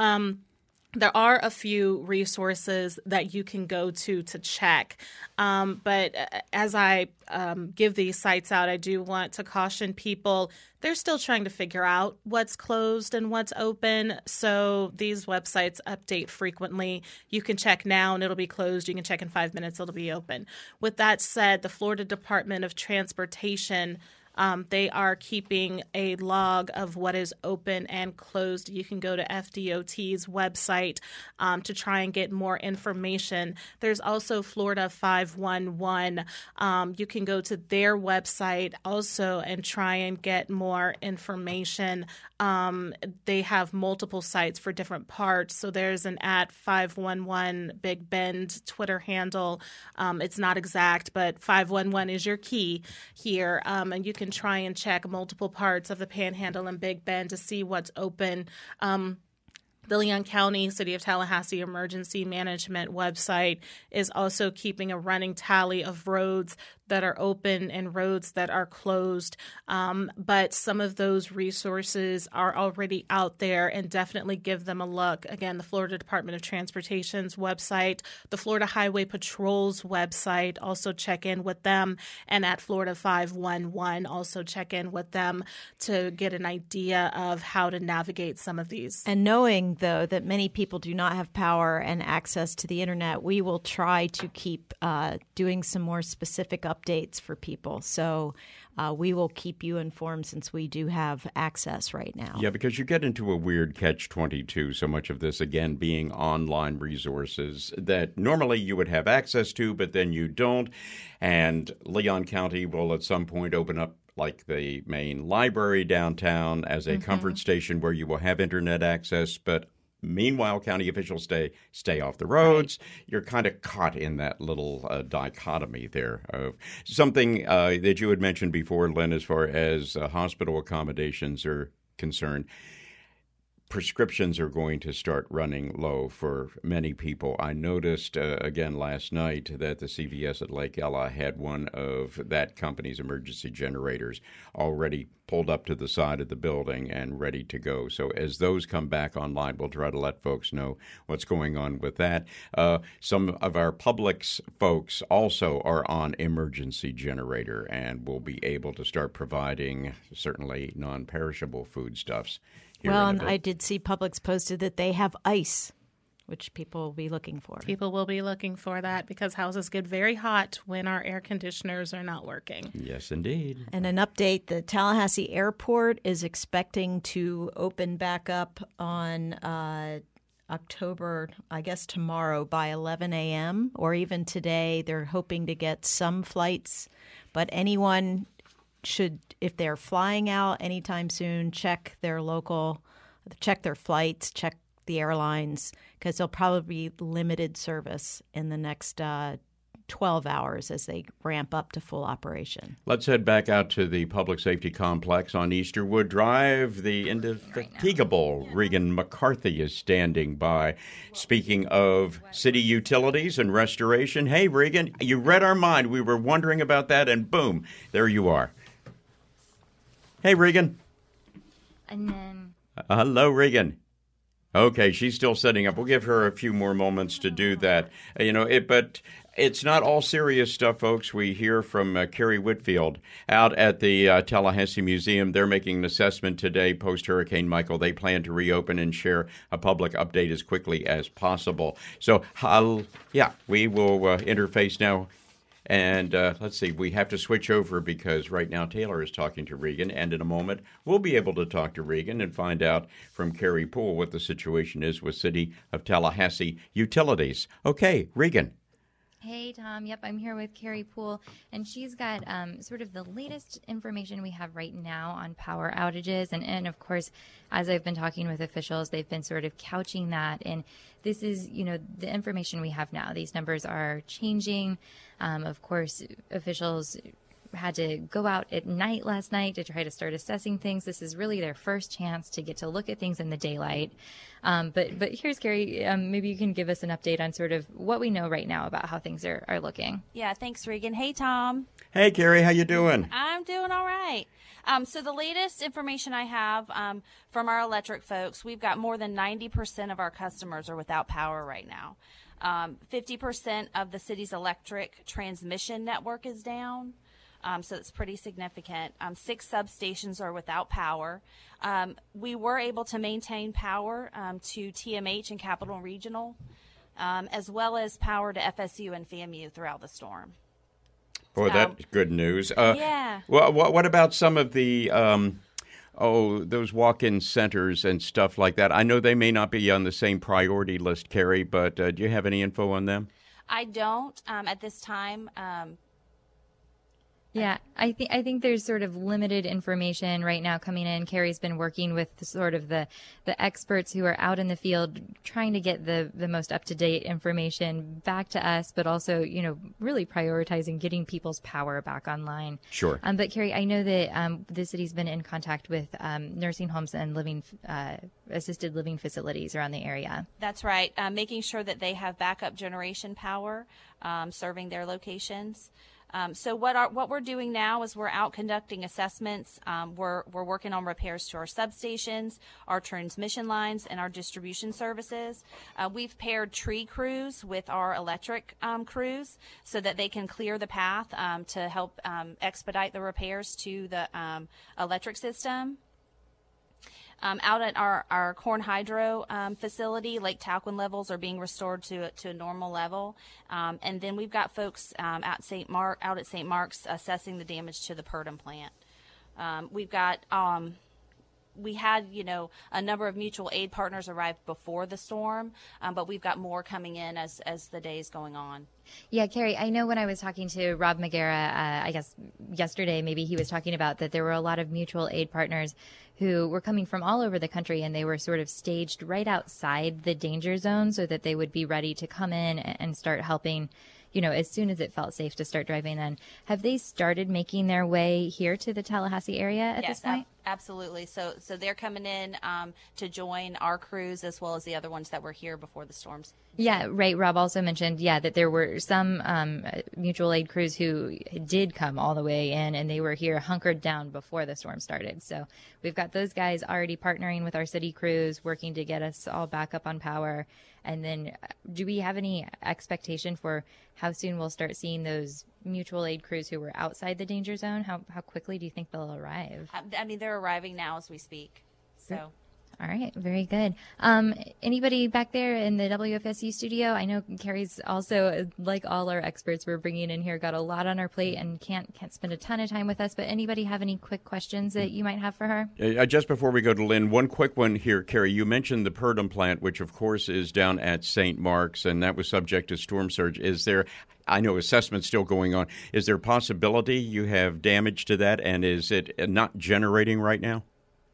there are a few resources that you can go to check. But as I give these sites out, I do want to caution people, they're still trying to figure out what's closed and what's open. So these websites update frequently. You can check now and it'll be closed. You can check in 5 minutes, it'll be open. With that said, the Florida Department of Transportation, they are keeping a log of what is open and closed. You can go to FDOT's website to try and get more information. There's also Florida 511. You can go to their website also and try and get more information. They have multiple sites for different parts. So there's an @511 Big Bend Twitter handle. It's not exact, but 511 is your key here. And you can try and check multiple parts of the Panhandle and Big Bend to see what's open. The Leon County, City of Tallahassee Emergency Management website is also keeping a running tally of roads that are open and roads that are closed. But some of those resources are already out there, and definitely give them a look. Again, the Florida Department of Transportation's website, the Florida Highway Patrol's website, also check in with them. And at Florida 511, also check in with them to get an idea of how to navigate some of these. And knowing, though, that many people do not have power and access to the internet, we will try to keep doing some more specific updates for people. So we will keep you informed since we do have access right now. Yeah, because you get into a weird catch-22, so much of this, again, being online resources that normally you would have access to, but then you don't. And Leon County will at some point open up like the main library downtown as a comfort station where you will have internet access, but meanwhile, county officials stay off the roads. Right. You're kind of caught in that little dichotomy there of something that you had mentioned before, Lynn, as far as hospital accommodations are concerned. Prescriptions are going to start running low for many people. I noticed, again, last night that the CVS at Lake Ella had one of that company's emergency generators already pulled up to the side of the building and ready to go. So as those come back online, we'll try to let folks know what's going on with that. Some of our Publix folks also are on emergency generator and will be able to start providing certainly non-perishable foodstuffs. Well, and I did see Publix posted that they have ice, which people will be looking for. People will be looking for that because houses get very hot when our air conditioners are not working. Yes, indeed. And an update, the Tallahassee Airport is expecting to open back up on October, I guess tomorrow by 11 a.m. or even today. They're hoping to get some flights, but anyone should, if they're flying out anytime soon, check their flights, check the airlines, because there'll probably be limited service in the next 12 hours as they ramp up to full operation. Let's head back out to the Public Safety Complex on Easterwood Drive. The indefatigable Regan McCarthy is standing by. Speaking of city utilities and restoration, hey, Regan, you read our mind. We were wondering about that, and boom, there you are. Hey, Regan. And then... hello, Regan. Okay, she's still setting up. We'll give her a few more moments to do that. But it's not all serious stuff, folks. We hear from Carrie Whitfield out at the Tallahassee Museum. They're making an assessment today post-Hurricane Michael. They plan to reopen and share a public update as quickly as possible. So, we will interface now. And let's see, we have to switch over because right now Taylor is talking to Regan, and in a moment we'll be able to talk to Regan and find out from Carrie Poole what the situation is with City of Tallahassee utilities. Okay, Regan. Hey, Tom. Yep, I'm here with Carrie Poole, and she's got sort of the latest information we have right now on power outages. And of course, as I've been talking with officials, they've been sort of couching that. And this is, the information we have now. These numbers are changing. Of course, officials had to go out at night last night to try to start assessing things. This is really their first chance to get to look at things in the daylight. But here's Carrie. Maybe you can give us an update on sort of what we know right now about how things are looking. Yeah, thanks, Regan. Hey, Tom. Hey, Carrie, how you doing? I'm doing all right. So the latest information I have from our electric folks, we've got more than 90% of our customers are without power right now. 50% of the city's electric transmission network is down. So it's pretty significant. 6 substations are without power. We were able to maintain power to TMH and Capital Regional, as well as power to FSU and FAMU throughout the storm. Boy, that's good news. Yeah. Well, what about some of the, those walk-in centers and stuff like that? I know they may not be on the same priority list, Carrie, but do you have any info on them? I don't at this time. Yeah, I think there's sort of limited information right now coming in. Carrie's been working with sort of the experts who are out in the field trying to get the most up-to-date information back to us, but also, really prioritizing getting people's power back online. Sure. But Carrie, I know that the city's been in contact with nursing homes and assisted living facilities around the area. That's right. Making sure that they have backup generation power serving their locations. So what we're doing now is we're out conducting assessments. We're working on repairs to our substations, our transmission lines, and our distribution services. We've paired tree crews with our electric crews so that they can clear the path to help expedite the repairs to the electric system. Out at our Corn Hydro facility, Lake Talquin levels are being restored to a normal level, and then we've got folks out at St. Mark's assessing the damage to the Purdom plant. We had a number of mutual aid partners arrive before the storm, but we've got more coming in as the day's going on. Yeah, Carrie, I know when I was talking to Rob Magera, I guess yesterday, maybe he was talking about that there were a lot of mutual aid partners who were coming from all over the country, and they were sort of staged right outside the danger zone so that they would be ready to come in and start helping, as soon as it felt safe to start driving in. Have they started making their way here to the Tallahassee area at this point? Absolutely. So they're coming in to join our crews as well as the other ones that were here before the storms. Yeah, right. Rob also mentioned, that there were some mutual aid crews who did come all the way in, and they were here hunkered down before the storm started. So we've got those guys already partnering with our city crews, working to get us all back up on power. And then do we have any expectation for how soon we'll start seeing those mutual aid crews who were outside the danger zone? How quickly do you think they'll arrive? I mean, they're arriving now as we speak. So. All right, very good. Anybody back there in the WFSU studio? I know Carrie's also, like all our experts we're bringing in here, got a lot on our plate and can't spend a ton of time with us. But anybody have any quick questions that you might have for her? Just before we go to Lynn, one quick one here, Carrie. You mentioned the Purdom plant, which of course is down at St. Mark's, and that was subject to storm surge. Is there? I know assessment's still going on. Is there a possibility you have damage to that, and is it not generating right now?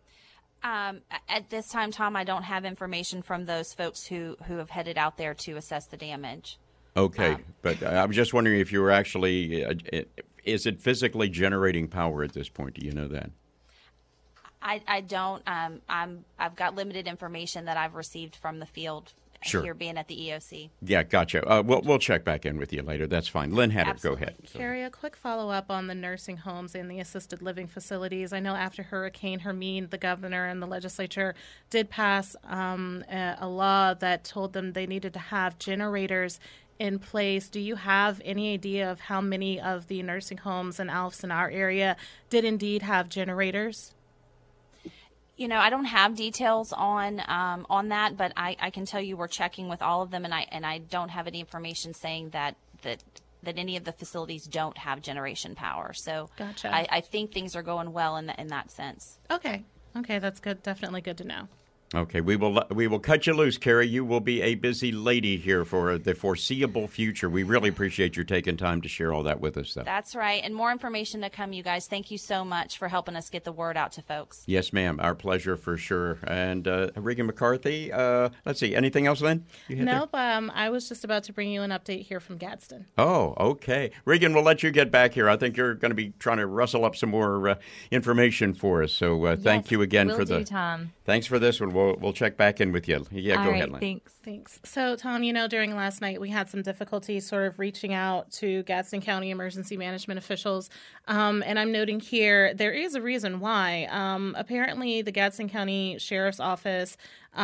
At this time, Tom, I don't have information from those folks who have headed out there to assess the damage. Okay, but I was just wondering if you were actually, is it physically generating power at this point? Do you know that? I don't. I've got limited information that I've received from the field. Sure. Here being at the EOC. Yeah, gotcha. We'll check back in with you later. That's fine. Lynn Hatter, go ahead. Carrie, a quick follow-up on the nursing homes and the assisted living facilities. I know after Hurricane Hermine, the governor and the legislature did pass a law that told them they needed to have generators in place. Do you have any idea of how many of the nursing homes and ALFs in our area did indeed have generators? I don't have details on that, but I can tell you we're checking with all of them, and I don't have any information saying that any of the facilities don't have generation power. So gotcha. I think things are going well in that sense. Okay, that's good. Definitely good to know. Okay, we will cut you loose, Carrie. You will be a busy lady here for the foreseeable future. We really appreciate you taking time to share all that with us, though. That's right, and more information to come, you guys. Thank you so much for helping us get the word out to folks. Yes, ma'am. Our pleasure for sure. And Regan McCarthy, let's see. Anything else, Lynn? Nope. I was just about to bring you an update here from Gadsden. Oh, okay. Regan, we'll let you get back here. I think you're going to be trying to rustle up some more information for us. So thank you again for the. Tom. Thanks for this one. We'll check back in with you. Yeah, go ahead, Lynn. Thanks. So, Tom, during last night we had some difficulty sort of reaching out to Gadsden County emergency management officials. And I'm noting here there is a reason why. Apparently, the Gadsden County Sheriff's Office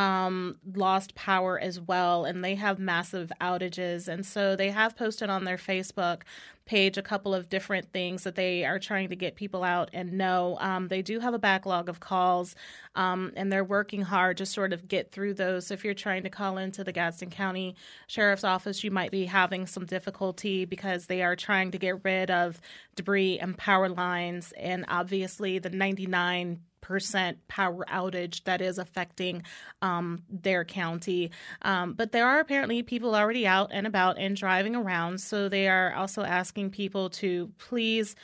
lost power as well, and they have massive outages. And so they have posted on their Facebook page a couple of different things that they are trying to get people out and know. They do have a backlog of calls, and they're working hard to sort of get through those. So if you're trying to call into the Gadsden County Sheriff's Office, you might be having some difficulty because they are trying to get rid of debris and power lines, and obviously the 99% power outage that is affecting their county. But there are apparently people already out and about and driving around, so they are also asking people to please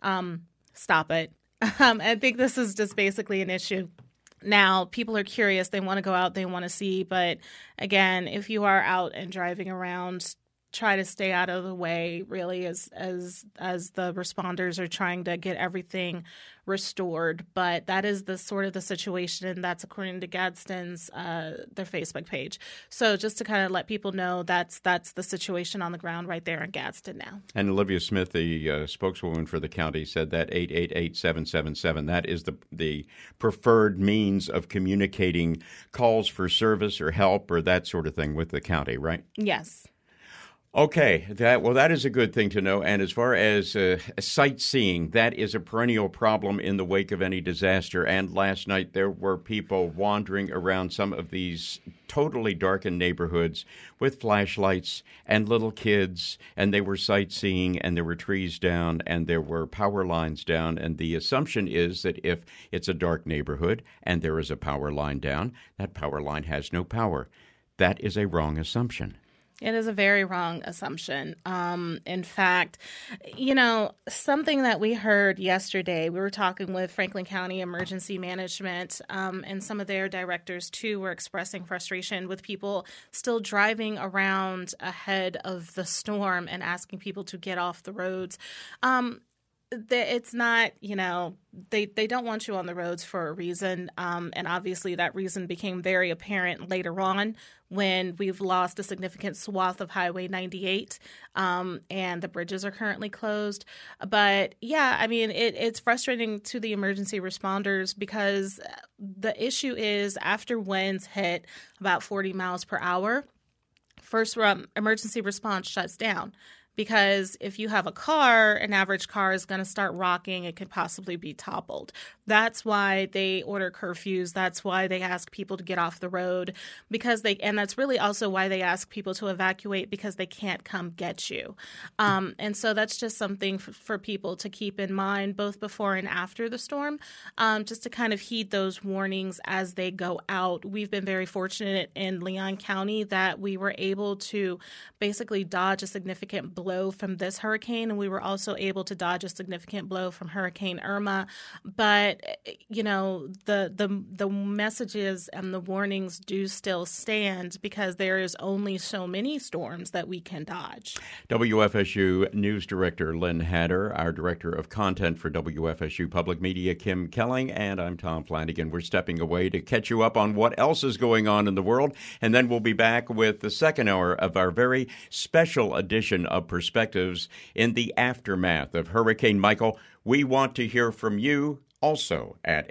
stop it. I think this is just basically an issue. Now, people are curious. They want to go out. They want to see. But again, if you are out and driving around, try to stay out of the way, really, as the responders are trying to get everything restored. But that is the sort of the situation, and that's according to Gadsden's their Facebook page. So just to kind of let people know, that's the situation on the ground right there in Gadsden now. And Olivia Smith, the spokeswoman for the county, said that 888-777, that is the preferred means of communicating calls for service or help or that sort of thing with the county, right? Yes. Okay, that is a good thing to know. And as far as sightseeing, that is a perennial problem in the wake of any disaster. And last night there were people wandering around some of these totally darkened neighborhoods with flashlights and little kids, and they were sightseeing, and there were trees down, and there were power lines down. And the assumption is that if it's a dark neighborhood and there is a power line down, that power line has no power. That is a wrong assumption. It is a very wrong assumption. In fact, something that we heard yesterday, we were talking with Franklin County Emergency Management, and some of their directors, too, were expressing frustration with people still driving around ahead of the storm and asking people to get off the roads. It's not, they don't want you on the roads for a reason. And obviously that reason became very apparent later on when we've lost a significant swath of Highway 98 and the bridges are currently closed. But yeah, I mean, it's frustrating to the emergency responders because the issue is after winds hit about 40 miles per hour, first emergency response shuts down. Because if you have a car, an average car is going to start rocking. It could possibly be toppled. That's why they order curfews. That's why they ask people to get off the road and that's really also why they ask people to evacuate because they can't come get you. And so that's just something for people to keep in mind both before and after the storm, just to kind of heed those warnings as they go out. We've been very fortunate in Leon County that we were able to basically dodge a significant blow from this hurricane, and we were also able to dodge a significant blow from Hurricane Irma. But the messages and the warnings do still stand because there is only so many storms that we can dodge. WFSU News Director Lynn Hatter, our Director of Content for WFSU Public Media, Kim Kelling, and I'm Tom Flanagan. We're stepping away to catch you up on what else is going on in the world, and then we'll be back with the second hour of our very special edition of Perspectives in the aftermath of Hurricane Michael. We want to hear from you also at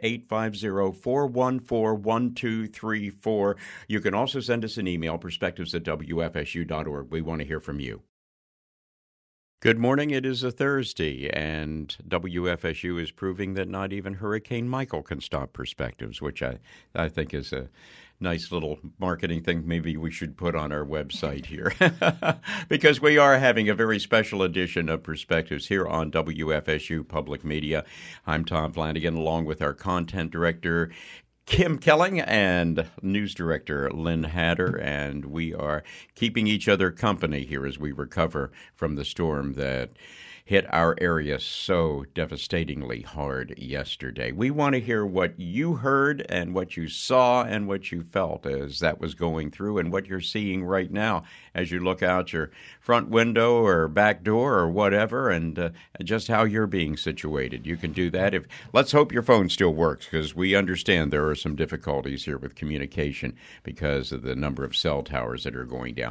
850-414-1234. You can also send us an email, perspectives@wfsu.org. We want to hear from you. Good morning. It is a Thursday, and WFSU is proving that not even Hurricane Michael can stop Perspectives, which I think is a nice little marketing thing maybe we should put on our website here because we are having a very special edition of Perspectives here on WFSU Public Media. I'm Tom Flanagan along with our content director, Kim Kelling and news director Lynn Hatter, and we are keeping each other company here as we recover from the storm that hit our area so devastatingly hard yesterday. We want to hear what you heard and what you saw and what you felt as that was going through and what you're seeing right now as you look out your front window or back door or whatever, and just how you're being situated. You can do that. Let's hope your phone still works, because we understand there are some difficulties here with communication because of the number of cell towers that are going down.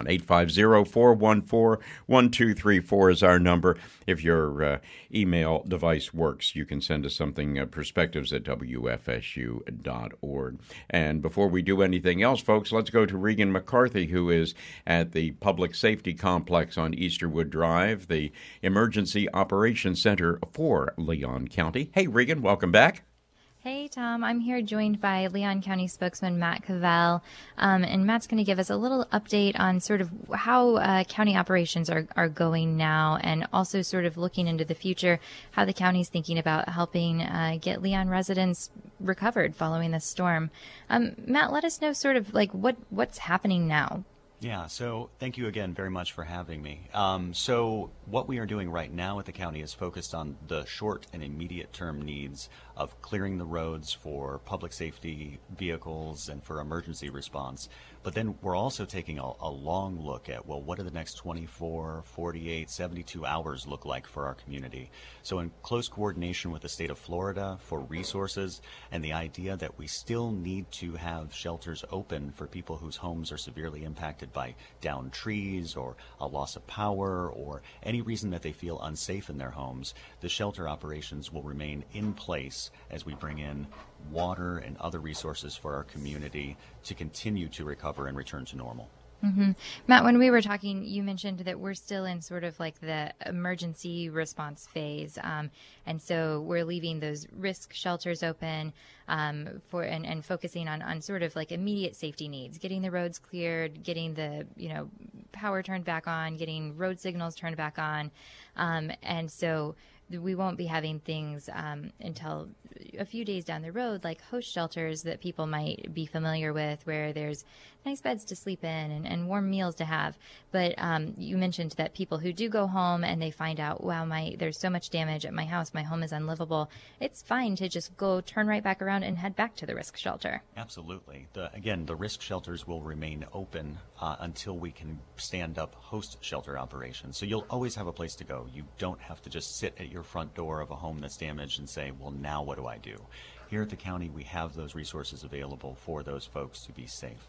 850-414-1234 is our number. If your email device works, you can send us something, perspectives@wfsu.org. And before we do anything else, folks, let's go to Regan McCarthy, who is at the Public Safety Complex on Easterwood Drive, the Emergency Operations Center for Leon County. Hey, Regan, welcome back. Hey, Tom. I'm here joined by Leon County spokesman Matt Cavell, and Matt's going to give us a little update on sort of how county operations are going now, and also sort of looking into the future, how the county's thinking about helping get Leon residents recovered following the storm. Matt, let us know sort of like what's happening now. Yeah, so thank you again very much for having me. So what we are doing right now at the county is focused on the short and immediate term needs of clearing the roads for public safety vehicles and for emergency response. But then we're also taking a long look at, well, what do the next 24, 48, 72 hours look like for our community? So in close coordination with the state of Florida for resources and the idea that we still need to have shelters open for people whose homes are severely impacted by downed trees or a loss of power or any reason that they feel unsafe in their homes, the shelter operations will remain in place as we bring in water and other resources for our community to continue to recover and return to normal. Mm-hmm. Matt, when we were talking, you mentioned that we're still in sort of like the emergency response phase. And so we're leaving those risk shelters open for and focusing on sort of like immediate safety needs, getting the roads cleared, getting the, power turned back on, getting road signals turned back on. And so we won't be having things until a few days down the road, like host shelters that people might be familiar with, where there's nice beds to sleep in and warm meals to have. But you mentioned that people who do go home and they find out, wow, there's so much damage at my house, my home is unlivable. It's fine to just go turn right back around and head back to the risk shelter. Absolutely. The risk shelters will remain open until we can stand up host shelter operations. So you'll always have a place to go. You don't have to just sit at your front door of a home that's damaged and say, well, now what do I do? Here at the county, we have those resources available for those folks to be safe.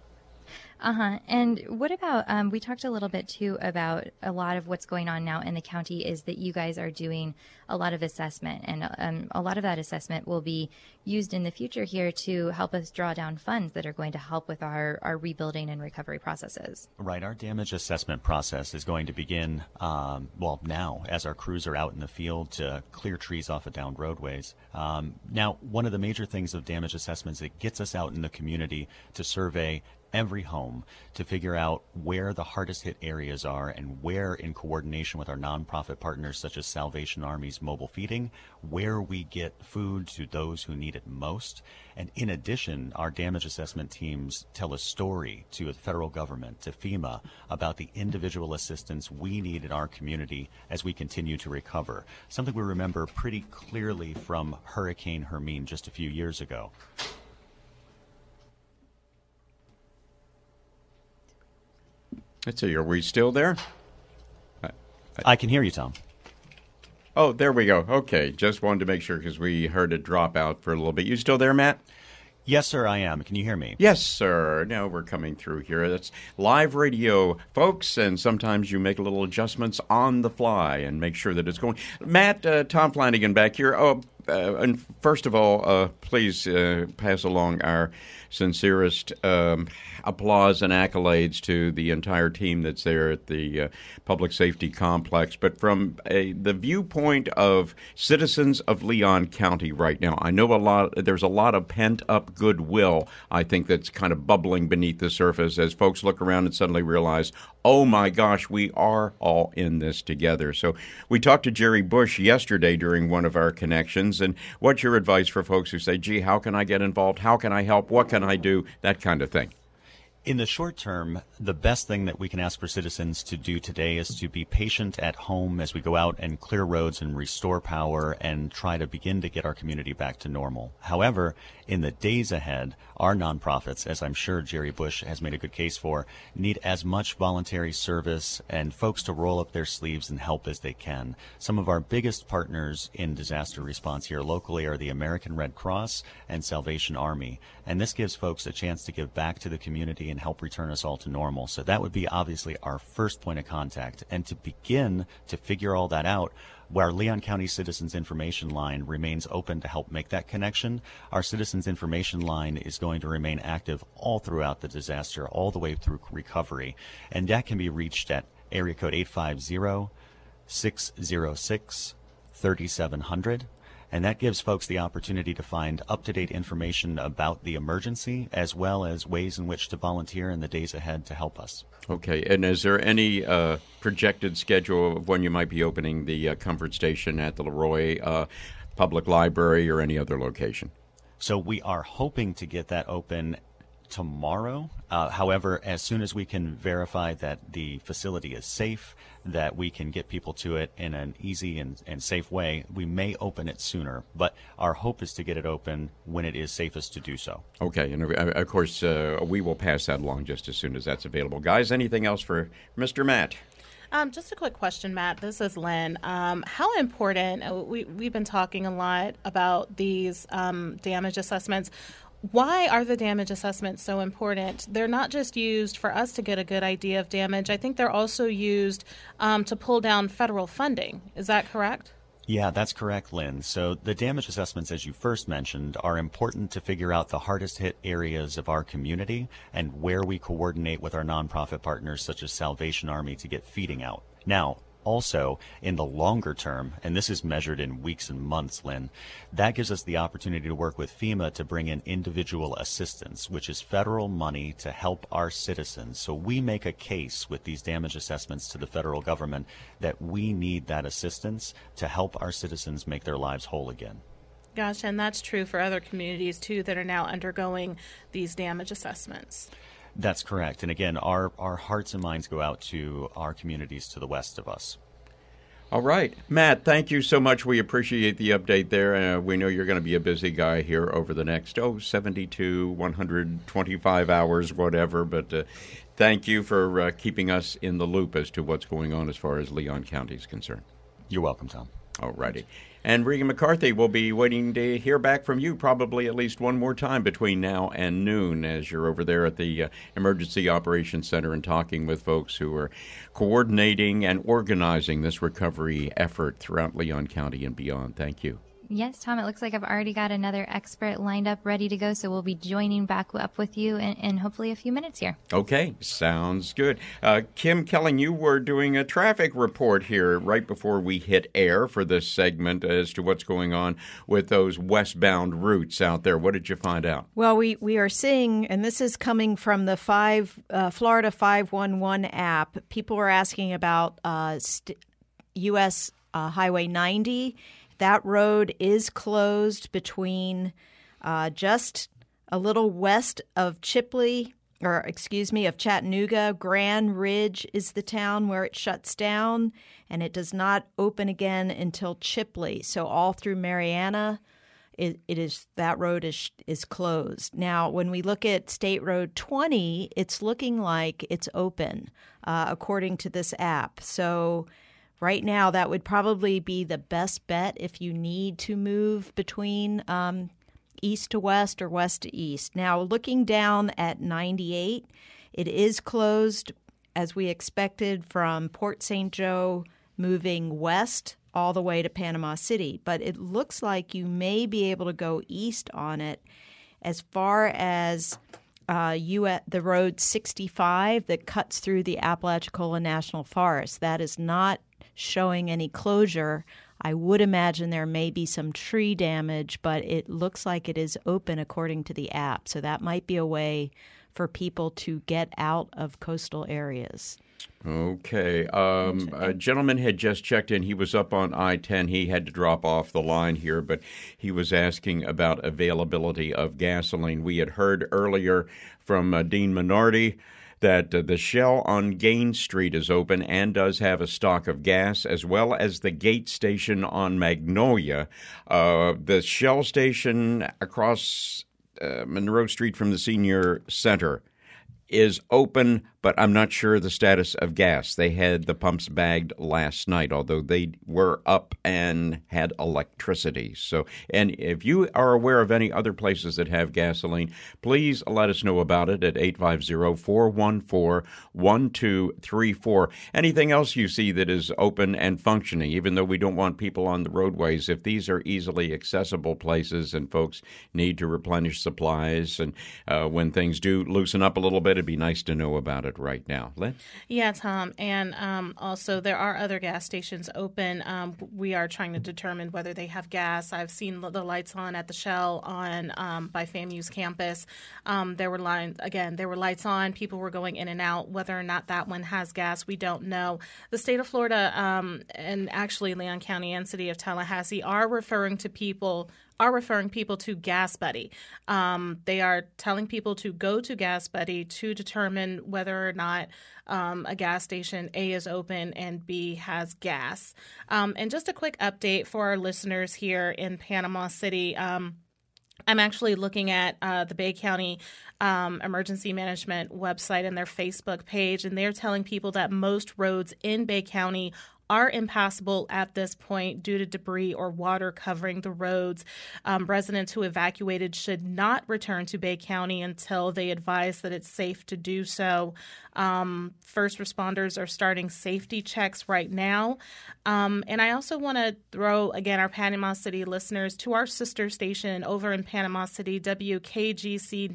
And what about, we talked a little bit too about a lot of what's going on now in the county is that you guys are doing a lot of assessment, and a lot of that assessment will be used in the future here to help us draw down funds that are going to help with our rebuilding and recovery processes. Right. Our damage assessment process is going to begin, now as our crews are out in the field to clear trees off of downed roadways. Now, one of the major things of damage assessments, it gets us out in the community to survey every home to figure out where the hardest hit areas are and where, in coordination with our nonprofit partners such as Salvation Army's mobile feeding, where we get food to those who need it most. And in addition, our damage assessment teams tell a story to the federal government, to FEMA, about the individual assistance we need in our community as we continue to recover. Something we remember pretty clearly from Hurricane Hermine just a few years ago. Let's see, are we still there? I can hear you, Tom. Oh, there we go. Okay, just wanted to make sure because we heard it drop out for a little bit. You still there, Matt? Yes, sir, I am. Can you hear me? Yes, sir. Now we're coming through here. That's live radio, folks, and sometimes you make little adjustments on the fly and make sure that it's going. Matt, Tom Flanagan back here. And first of all, please pass along our sincerest applause and accolades to the entire team that's there at the Public Safety Complex. But from the viewpoint of citizens of Leon County right now, I know there's a lot of pent-up goodwill, I think, that's kind of bubbling beneath the surface as folks look around and suddenly realize oh my gosh, we are all in this together. So we talked to Jerry Bush yesterday during one of our connections. And what's your advice for folks who say, gee, how can I get involved? How can I help? What can I do? That kind of thing. In the short term, the best thing that we can ask for citizens to do today is to be patient at home as we go out and clear roads and restore power and try to begin to get our community back to normal. However, in the days ahead, our nonprofits, as I'm sure Jerry Bush has made a good case for, need as much voluntary service and folks to roll up their sleeves and help as they can. Some of our biggest partners in disaster response here locally are the American Red Cross and Salvation Army, and this gives folks a chance to give back to the community and help return us all to normal. So that would be obviously our first point of contact. And to begin to figure all that out, our Leon County Citizens Information Line remains open to help make that connection. Our Citizens Information Line is going to remain active all throughout the disaster, all the way through recovery. And that can be reached at area code 850-606-3700. And that gives folks the opportunity to find up-to-date information about the emergency, as well as ways in which to volunteer in the days ahead to help us. Okay. And is there any projected schedule of when you might be opening the Comfort Station at the Leroy Public Library or any other location? So we are hoping to get that open tomorrow. However, as soon as we can verify that the facility is safe, that we can get people to it in an easy and safe way, we may open it sooner. But our hope is to get it open when it is safest to do so. Okay. And of course, we will pass that along just as soon as that's available. Guys, anything else for Mr. Matt? Just a quick question, Matt. This is Lynn. How important, we've been talking a lot about these damage assessments. Why are the damage assessments so important? They're not just used for us to get a good idea of damage. I think they're also used to pull down federal funding. Is that correct? Yeah, that's correct, Lynn. So the damage assessments, as you first mentioned, are important to figure out the hardest hit areas of our community and where we coordinate with our nonprofit partners such as Salvation Army to get feeding out. Now, also, in the longer term, and this is measured in weeks and months, Lynn, that gives us the opportunity to work with FEMA to bring in individual assistance, which is federal money to help our citizens. So we make a case with these damage assessments to the federal government that we need that assistance to help our citizens make their lives whole again. Gosh, and that's true for other communities, too, that are now undergoing these damage assessments. That's correct. And again, our hearts and minds go out to our communities to the west of us. All right. Matt, thank you so much. We appreciate the update there. We know you're going to be a busy guy here over the next, 72, 125 hours, whatever. But thank you for keeping us in the loop as to what's going on as far as Leon County is concerned. You're welcome, Tom. All righty. And Regan McCarthy will be waiting to hear back from you probably at least one more time between now and noon as you're over there at the Emergency Operations Center and talking with folks who are coordinating and organizing this recovery effort throughout Leon County and beyond. Thank you. Yes, Tom, it looks like I've already got another expert lined up, ready to go, so we'll be joining back up with you in hopefully a few minutes here. Okay, sounds good. Kim Kelling, you were doing a traffic report here right before we hit air for this segment as to what's going on with those westbound routes out there. What did you find out? Well, we are seeing, and this is coming from the Florida 511 app, people are asking about U.S. Highway 90. That road is closed between just a little west of of Chattanooga. Grand Ridge is the town where it shuts down, and it does not open again until Chipley. So all through Marianna, that road is closed. Now, when we look at State Road 20, it's looking like it's open, according to this app. So right now, that would probably be the best bet if you need to move between east to west or west to east. Now, looking down at 98, it is closed as we expected from Port St. Joe moving west all the way to Panama City. But it looks like you may be able to go east on it as far as the Road 65 that cuts through the Apalachicola National Forest. That is not showing any closure. I would imagine there may be some tree damage, but it looks like it is open according to the app. So that might be a way for people to get out of coastal areas. Okay. A gentleman had just checked in. He was up on I-10. He had to drop off the line here, but he was asking about availability of gasoline. We had heard earlier from Dean Minardi that the Shell on Gain Street is open and does have a stock of gas, as well as the Gate Station on Magnolia. The Shell station across Monroe Street from the Senior Center is open, but I'm not sure the status of gas. They had the pumps bagged last night, although they were up and had electricity. So, and if you are aware of any other places that have gasoline, please let us know about it at 850-414-1234. Anything else you see that is open and functioning, even though we don't want people on the roadways, if these are easily accessible places and folks need to replenish supplies, and when things do loosen up a little bit, it'd be nice to know about it right now. Lynn? Yeah, Tom. And also there are other gas stations open. We are trying to determine whether they have gas. I've seen the lights on at the Shell on by FAMU's campus. There were lights on. People were going in and out. Whether or not that one has gas, we don't know. The state of Florida and actually Leon County and City of Tallahassee are referring people to Gas Buddy. They are telling people to go to Gas Buddy to determine whether or not a gas station A is open and B has gas. And just a quick update for our listeners here in Panama City. I'm actually looking at the Bay County Emergency Management website and their Facebook page, and they're telling people that most roads in Bay County are impassable at this point due to debris or water covering the roads. Residents who evacuated should not return to Bay County until they advise that it's safe to do so. First responders are starting safety checks right now. And I also want to throw, again, our Panama City listeners to our sister station over in Panama City, WKGC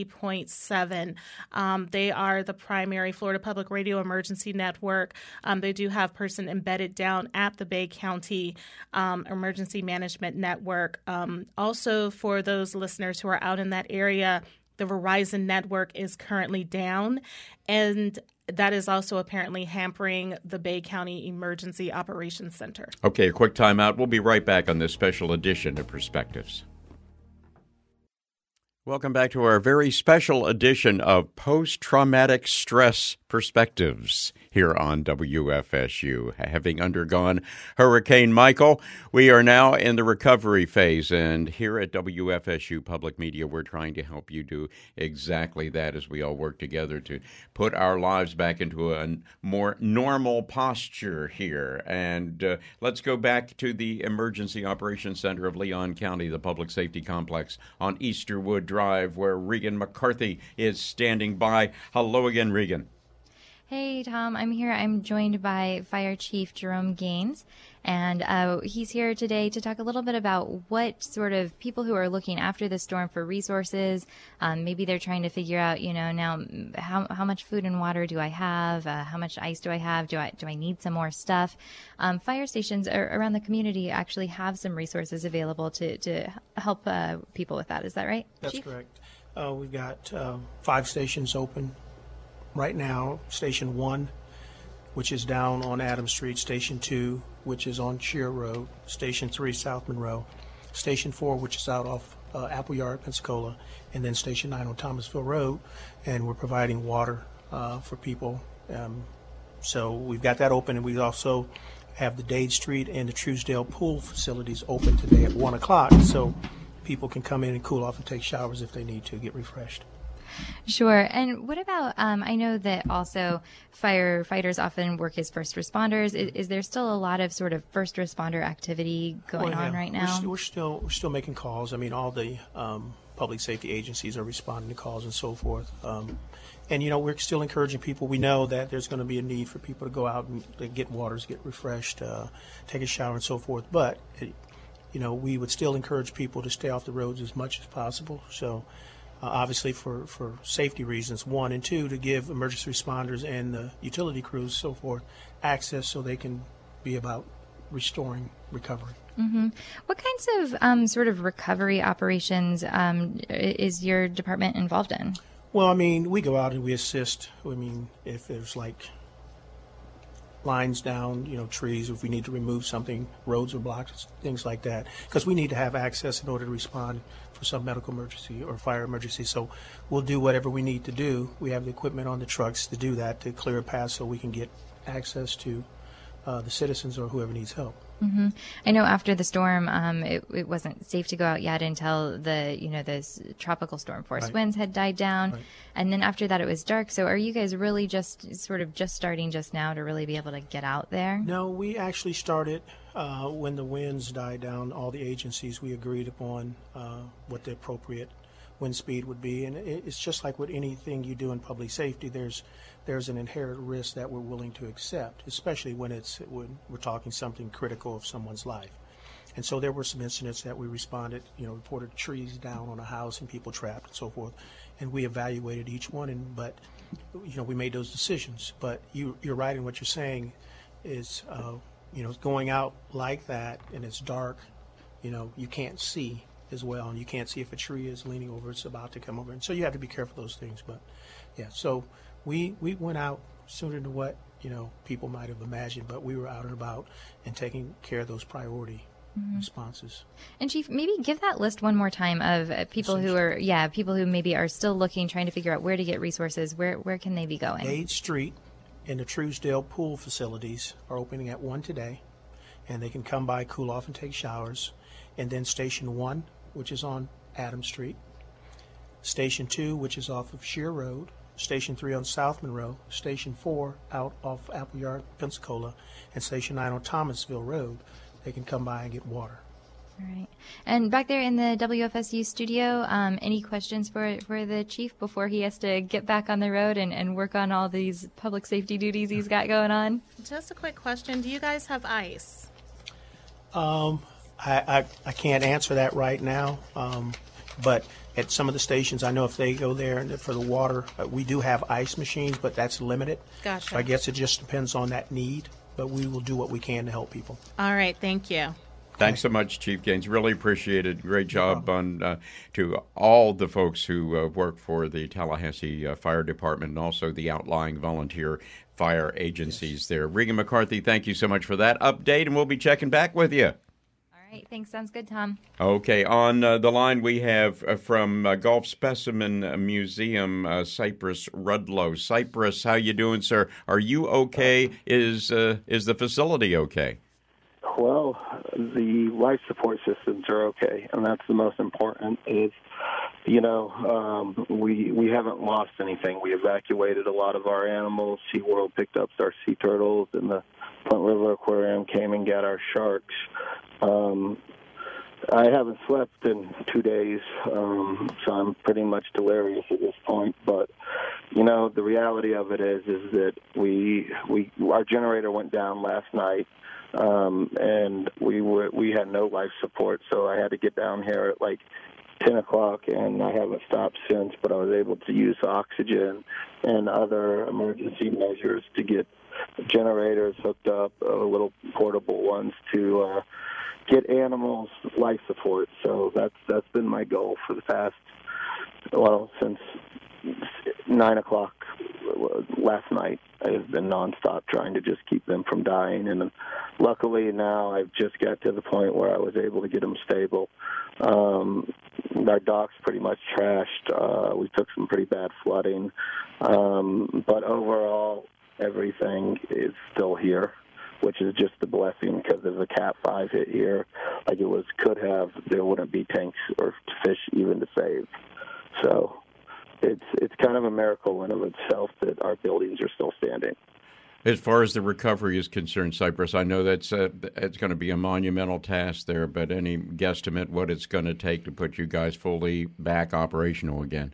90.7. They are the primary Florida Public Radio emergency network. They do have person embedded down at the Bay County Emergency Management Network. Also, for those listeners who are out in that area, the Verizon network is currently down, and that is also apparently hampering the Bay County Emergency Operations Center. Okay, a quick timeout. We'll be right back on this special edition of Perspectives. Welcome back to our very special edition of Post-Traumatic Stress Perspectives here on WFSU. Having undergone Hurricane Michael, we are now in the recovery phase, and here at WFSU Public Media, we're trying to help you do exactly that as we all work together to put our lives back into a more normal posture here. And let's go back to the Emergency Operations Center of Leon County, the Public Safety Complex on Easterwood Drive, where Regan McCarthy is standing by. Hello again, Regan. Hey, Tom. I'm here. I'm joined by Fire Chief Jerome Gaines, and he's here today to talk a little bit about what sort of people who are looking after the storm for resources. Maybe they're trying to figure out, now how much food and water do I have? How much ice do I have? Do I need some more stuff? Fire stations around the community actually have some resources available to help people with that. Is that right, That's Chief? correct. We've got 5 stations open right now. Station 1, which is down on Adams Street. Station 2, which is on Shear Road. Station 3, South Monroe. Station 4, which is out off Appleyard, Pensacola. And then Station 9 on Thomasville Road. And we're providing water for people. So we've got that open. And we also have the Dade Street and the Truesdale pool facilities open today at 1 o'clock. So people can come in and cool off and take showers if they need to, get refreshed. Sure. And what about, I know that also firefighters often work as first responders. Is there still a lot of sort of first responder activity going on right now? We're still making calls. I mean, all the public safety agencies are responding to calls and so forth. And, we're still encouraging people. We know that there's going to be a need for people to go out and get waters, get refreshed, take a shower and so forth. But, we would still encourage people to stay off the roads as much as possible. So, obviously for safety reasons, 1, and 2, to give emergency responders and the utility crews, so forth, access so they can be about restoring recovery. Mm-hmm. What kinds of sort of recovery operations is your department involved in? Well, I mean, we go out and we assist. I mean, if there's like lines down, trees, if we need to remove something, roads are blocked, things like that, because we need to have access in order to respond for some medical emergency or fire emergency. So we'll do whatever we need to do. We have the equipment on the trucks to do that, to clear a path so we can get access to the citizens or whoever needs help. Mm-hmm. I know after the storm, it wasn't safe to go out yet until those tropical storm force winds had died down. Right. And then after that, it was dark. So are you guys really just starting just now to really be able to get out there? No, we actually started when the winds died down. All the agencies, we agreed upon what the appropriate wind speed would be. And it's just like with anything you do in public safety, there's an inherent risk that we're willing to accept, especially when we're talking something critical of someone's life. And so there were some incidents that we responded, reported trees down on a house and people trapped and so forth. And we evaluated each one, but we made those decisions. But you're right in what you're saying is, going out like that and it's dark, you can't see as well, and you can't see if a tree is leaning over, it's about to come over. And so you have to be careful of those things. But yeah, so we went out sooner than what people might have imagined, but we were out and about and taking care of those priority responses. And Chief, maybe give that list one more time of people who maybe are still looking, trying to figure out where to get resources. Where can they be going? Gage Street and the Truesdale pool facilities are opening at 1 today, and they can come by, cool off, and take showers. And then Station 1, which is on Adams Street, Station 2, which is off of Shear Road, Station 3 on South Monroe, Station 4 out off Appleyard, Pensacola, and Station 9 on Thomasville Road. They can come by and get water. All right. And back there in the WFSU studio, any questions for the chief before he has to get back on the road and work on all these public safety duties he's got going on? Just a quick question. Do you guys have ice? I can't answer that right now, but at some of the stations, I know if they go there and for the water, we do have ice machines, but that's limited. Gotcha. So I guess it just depends on that need, but we will do what we can to help people. All right, thank you. Thanks so much, Chief Gaines. Really appreciate it. Great job to all the folks who work for the Tallahassee Fire Department and also the outlying volunteer fire agencies there. Regan McCarthy, thank you so much for that update, and we'll be checking back with you. All right, thanks. Sounds good, Tom. Okay, on the line we have from Gulf Specimen Museum, Cypress Rudlow. Cypress, how you doing, sir? Are you okay? Is the facility okay? Well, the life support systems are okay, and that's the most important. Is we haven't lost anything. We evacuated a lot of our animals. SeaWorld picked up our sea turtles, and the Flint River Aquarium came and got our sharks. I haven't slept in 2 days, so I'm pretty much delirious at this point. But the reality of it is that our generator went down last night. And we had no life support, so I had to get down here at like 10 o'clock, and I haven't stopped since, but I was able to use oxygen and other emergency measures to get generators hooked up, little portable ones, to get animals life support. So that's been my goal for the past, since 9 o'clock last night. I've been nonstop trying to just keep them from dying, and luckily now I've just got to the point where I was able to get them stable. Our dock's pretty much trashed. We took some pretty bad flooding, but overall everything is still here, which is just a blessing, because if a Cat 5 hit here like it there wouldn't be tanks or fish even to save. So it's kind of a miracle in of itself that our buildings are still standing. As far as the recovery is concerned, Cypress, I know it's going to be a monumental task there, but any guesstimate what it's going to take to put you guys fully back operational again?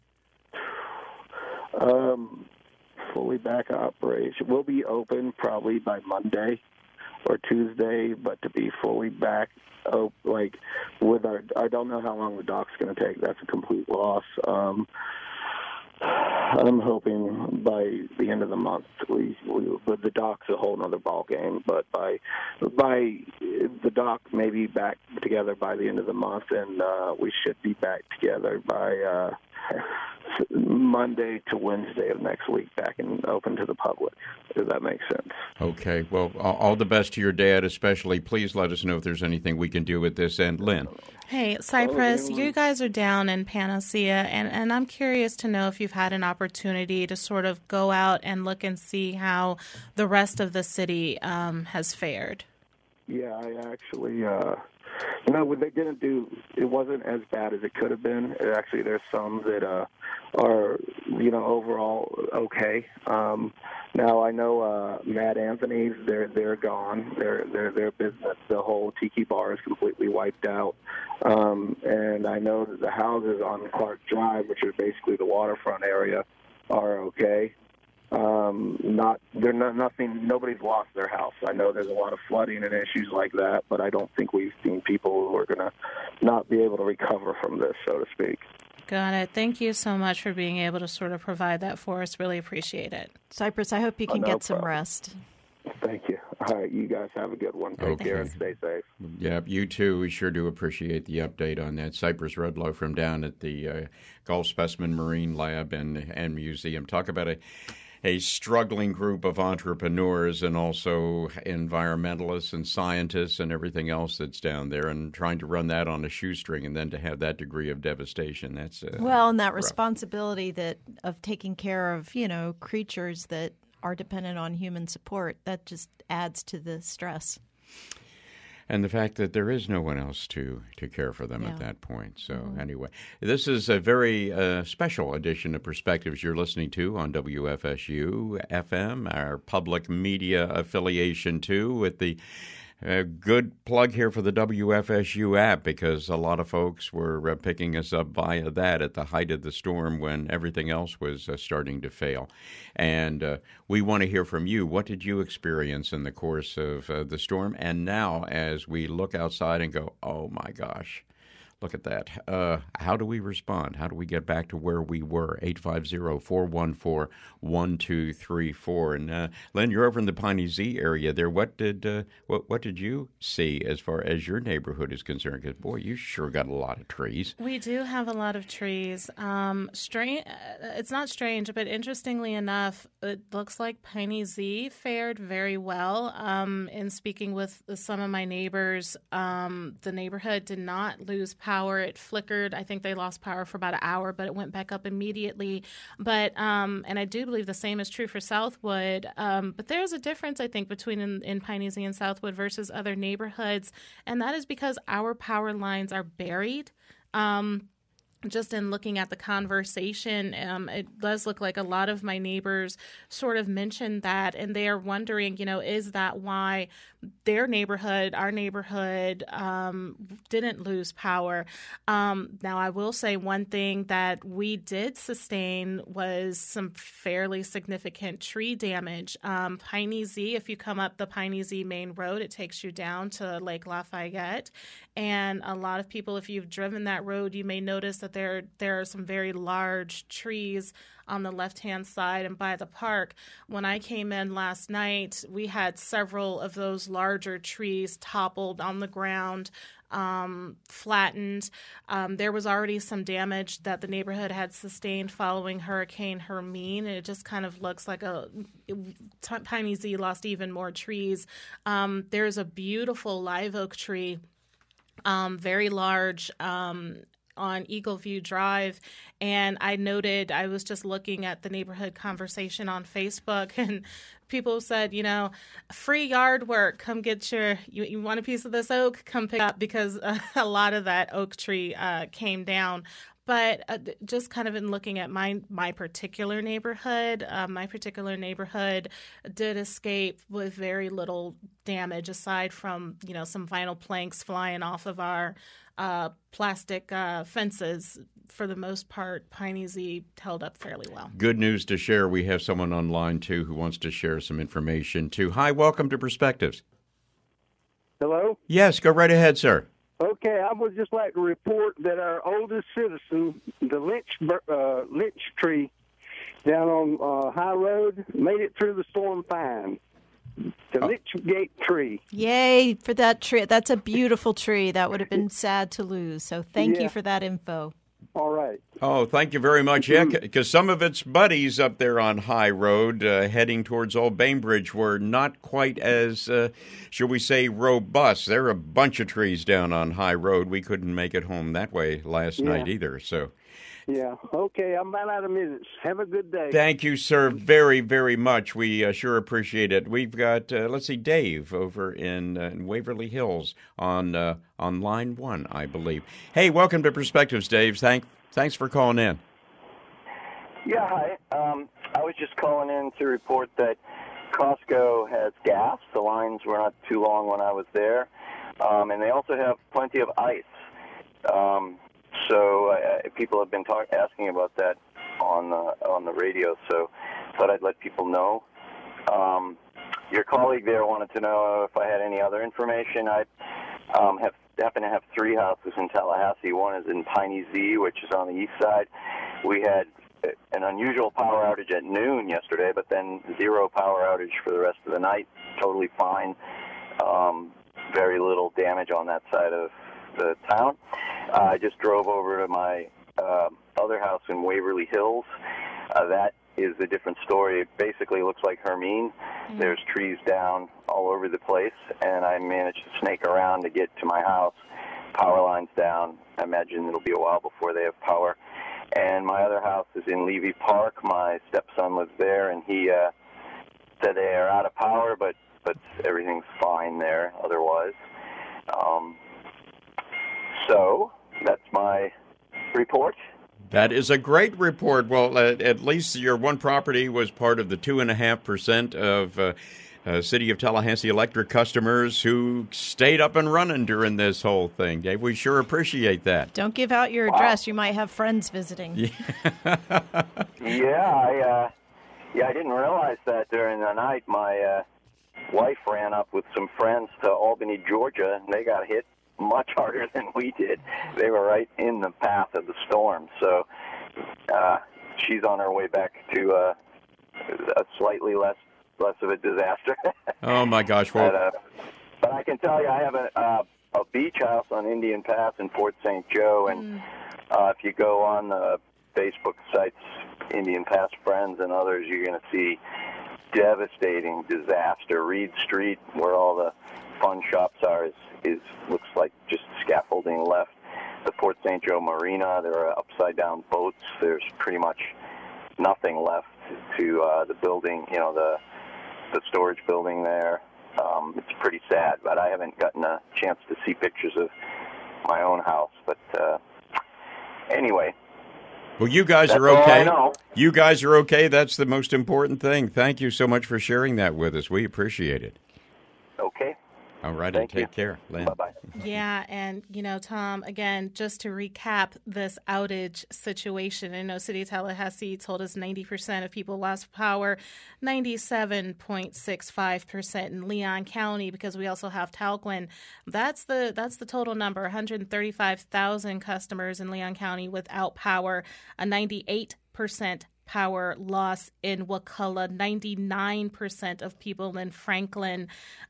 Fully back operation. We'll be open probably by Monday or Tuesday, but to be fully back, with I don't know how long the dock's going to take. That's a complete loss. I'm hoping by the end of the month, but the dock's a whole other ball game. But by the dock, maybe back together by the end of the month, and we should be back together by Monday to Wednesday of next week back and open to the public, if that makes sense. Okay. Well, all the best to your dad, especially. Please let us know if there's anything we can do with this. And Lynn. Hey, Cypress, you guys are down in Panacea, and I'm curious to know if you've had an opportunity to sort of go out and look and see how the rest of the city has fared. Yeah, I actually, what they didn't do, it wasn't as bad as it could have been. Actually, there's some that are, overall okay. Now I know Mad Anthony's, they're gone. Their business, the whole Tiki Bar is completely wiped out. And I know that the houses on Clark Drive, which are basically the waterfront area, are okay. Nobody's lost their house. I know there's a lot of flooding and issues like that, but I don't think we've seen people who are going to not be able to recover from this, so to speak. Got it. Thank you so much for being able to sort of provide that for us. Really appreciate it. Cypress, I hope you can get some rest. Thank you. All right, you guys have a good one. Take care and stay safe. Yeah, you too. We sure do appreciate the update on that. Cypress Rudlow from down at the Gulf Specimen Marine Lab and Museum. Talk about a struggling group of entrepreneurs and also environmentalists and scientists and everything else that's down there, and trying to run that on a shoestring, and then to have that degree of devastation. That's and that rough. Responsibility of taking care of creatures that are dependent on human support, that just adds to the stress. And the fact that there is no one else to care for them at that point. So anyway, this is a very special edition of Perspectives you're listening to on WFSU FM, our public media affiliation too, with the good plug here for the WFSU app, because a lot of folks were picking us up via that at the height of the storm when everything else was starting to fail. And we want to hear from you. What did you experience in the course of the storm? And now as we look outside and go, oh my gosh, look at that. How do we respond? How do we get back to where we were? 850-414-1234. And Lynn, you're over in the Piney Z area there. What did you see as far as your neighborhood is concerned? Because, boy, you sure got a lot of trees. We do have a lot of trees. It's not strange, but interestingly enough, it looks like Piney Z fared very well. In speaking with some of my neighbors, the neighborhood did not lose power. It flickered. I think they lost power for about an hour, but it went back up immediately. But and I do believe the same is true for Southwood. But there's a difference, I think, between in Piney Z and Southwood versus other neighborhoods, and that is because our power lines are buried. Just in looking at the conversation, it does look like a lot of my neighbors sort of mentioned that, and they are wondering, is that why their neighborhood, our neighborhood, didn't lose power? Now, I will say one thing that we did sustain was some fairly significant tree damage. Piney Z, if you come up the Piney Z main road, it takes you down to Lake Lafayette. And a lot of people, if you've driven that road, you may notice that there are some very large trees on the left-hand side and by the park. When I came in last night, we had several of those larger trees toppled on the ground, flattened. There was already some damage that the neighborhood had sustained following Hurricane Hermine, and it just kind of looks like Piney Z lost even more trees. There's a beautiful live oak tree, very large, on Eagle View Drive, and I was just looking at the neighborhood conversation on Facebook, and people said, free yard work, come get you want a piece of this oak, come pick up, because a lot of that oak tree came down. But just kind of in looking at my particular neighborhood, did escape with very little damage, aside from some vinyl planks flying off of our plastic fences. For the most part, Piney Z held up fairly well. Good news to share. We have someone online too who wants to share some information too. Hi, welcome to Perspectives. Hello? Yes, go right ahead, sir. Okay, I would just like to report that our oldest citizen, the lynch tree down on High Road, made it through the storm fine. The Lynchgate tree. Yay for that tree. That's a beautiful tree. That would have been sad to lose. So thank you for that info. All right. Oh, thank you very much. Yeah, because some of its buddies up there on High Road heading towards Old Bainbridge were not quite as, shall we say, robust. There are a bunch of trees down on High Road. We couldn't make it home that way last night either. So, yeah. Okay, I'm about out of minutes. Have a good day. Thank you, sir, very, very much. We sure appreciate it. We've got, let's see, Dave over in Waverly Hills on line 1, I believe. Hey, welcome to Perspectives, Dave. Thanks for calling in. Yeah, hi. I was just calling in to report that Costco has gas. The lines were not too long when I was there. And they also have plenty of ice. So people have been asking about that on the radio, so thought I'd let people know. Your colleague there wanted to know if I had any other information. I happen to have 3 houses in Tallahassee. One is in Piney Z, which is on the east side. We had an unusual power outage at noon yesterday, but then 0 power outage for the rest of the night. Totally fine. Very little damage on that side of the town. I just drove over to my other house in Waverly Hills. That is a different story. It basically looks like Hermine. Mm-hmm. There's trees down all over the place, and I managed to snake around to get to my house. Power lines down. I imagine it'll be a while before they have power. And my other house is in Levy Park. My stepson lives there, and he said they are out of power, but everything's fine there otherwise. So that's my report. That is a great report. Well, at least your one property was part of the 2.5% of City of Tallahassee electric customers who stayed up and running during this whole thing. Dave, we sure appreciate that. Don't give out your address. You might have friends visiting. Yeah, I didn't realize that during the night. My wife ran up with some friends to Albany, Georgia, and they got hit much harder than we did. They were right in the path of the storm. So she's on her way back to a slightly less of a disaster. Oh, my gosh. Well, but I can tell you I have a beach house on Indian Pass in Fort St. Joe, and if you go on the Facebook sites, Indian Pass Friends and others, you're going to see devastating disaster. Reed Street, where all the fun shops are, is looks like just scaffolding left. The Fort St. Joe Marina, there are upside-down boats. There's pretty much nothing left to the building, the storage building there. It's pretty sad, but I haven't gotten a chance to see pictures of my own house. But anyway. Well, you guys are okay. You guys are okay. That's the most important thing. Thank you so much for sharing that with us. We appreciate it. Okay. All right, and take care, Lynn. Bye-bye. Yeah, and, Tom, again, just to recap this outage situation, I know City of Tallahassee told us 90% of people lost power, 97.65% in Leon County, because we also have Talquin. That's the total number, 135,000 customers in Leon County without power, a 98% power loss in Wakulla, 99% of people in Franklin.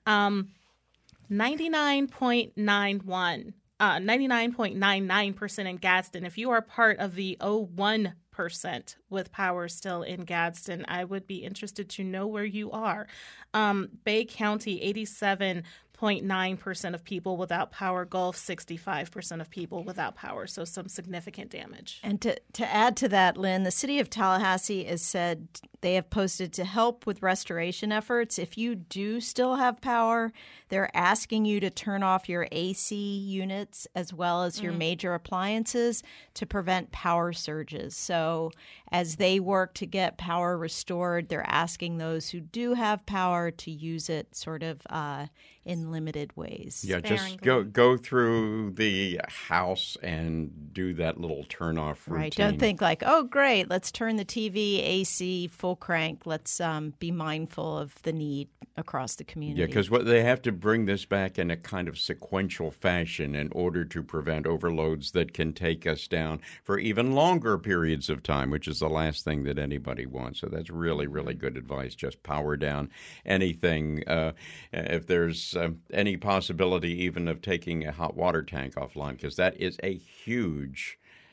99.99% in Gadsden. If you are part of the 01% with power still in Gadsden, I would be interested to know where you are. Bay County, 87.9% of people without power. Gulf, 65% of people without power. So some significant damage. And to add to that, Lynn, the City of Tallahassee has said they have posted to help with restoration efforts. If you do still have power, they're asking you to turn off your AC units as well as your major appliances to prevent power surges. So as they work to get power restored, they're asking those who do have power to use it sort of in limited ways. Yeah, just go through the house and do that little turn-off routine. Right. Don't think like, oh, great, let's turn the TV, AC, full crank. Let's be mindful of the need across the community. Yeah, because they have to bring this back in a kind of sequential fashion in order to prevent overloads that can take us down for even longer periods of time, which is the last thing that anybody wants. So that's really, really good advice. Just power down anything. If there's any possibility even of taking a hot water tank offline, because that is a huge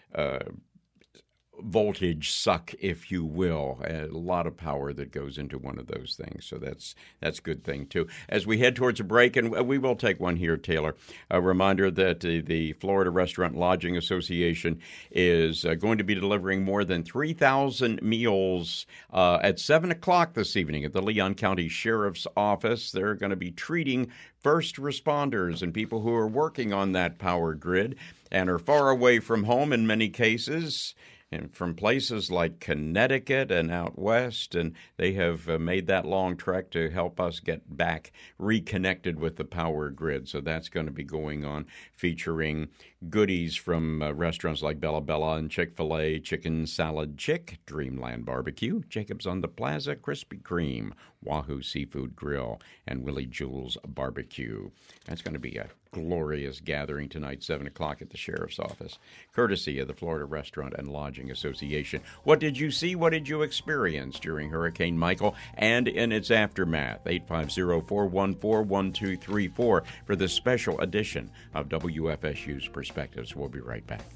voltage suck, if you will. A lot of power that goes into one of those things. So that's a good thing, too. As we head towards a break, and we will take one here, Taylor, a reminder that the Florida Restaurant Lodging Association is going to be delivering more than 3,000 meals at 7 o'clock this evening at the Leon County Sheriff's Office. They're going to be treating first responders and people who are working on that power grid and are far away from home in many cases, and from places like Connecticut and out west, and they have made that long trek to help us get back reconnected with the power grid. So that's going to be going on, featuring goodies from restaurants like Bella Bella and Chick-fil-A, Chicken Salad Chick, Dreamland Barbecue, Jacob's on the Plaza, Krispy Kreme, Wahoo Seafood Grill, and Willie Jules Barbecue. That's going to be a glorious gathering tonight, 7 o'clock at the Sheriff's Office, courtesy of the Florida Restaurant and Lodging Association. What did you see? What did you experience during Hurricane Michael and in its aftermath? 850-414-1234 for this special edition of WFSU's Perspectives. We'll be right back.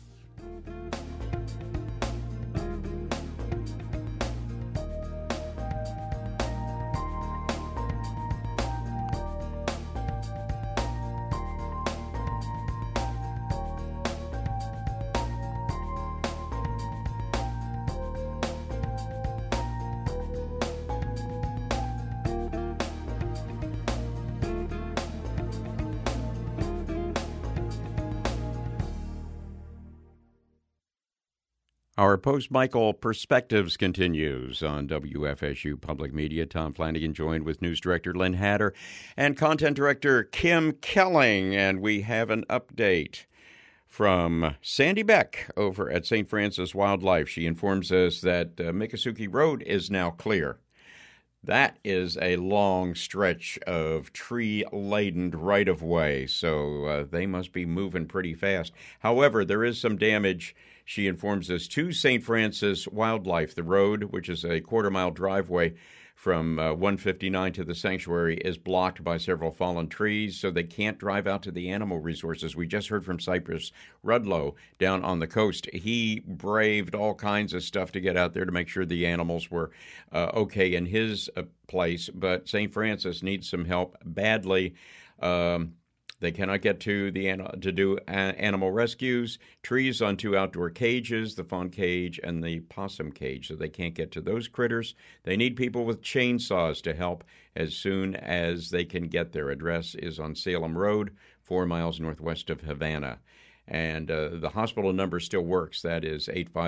Our post-Michael Perspectives continues on WFSU Public Media. Tom Flanagan joined with News Director Lynn Hatter and Content Director Kim Kelling. And we have an update from Sandy Beck over at St. Francis Wildlife. She informs us that Miccosukee Road is now clear. That is a long stretch of tree-laden right-of-way, so they must be moving pretty fast. However, there is some damage, she informs us, to St. Francis Wildlife. The road, which is a quarter-mile driveway from 159 to the sanctuary, is blocked by several fallen trees, so they can't drive out to the animal resources. We just heard from Cypress Rudlow down on the coast. He braved all kinds of stuff to get out there to make sure the animals were okay in his place, but St. Francis needs some help badly. They cannot get to to do animal rescues, trees on two outdoor cages, the fawn cage and the possum cage, so they can't get to those critters. They need people with chainsaws to help as soon as they can get there. Address is on Salem Road, 4 miles northwest of Havana. And the hospital number still works. That is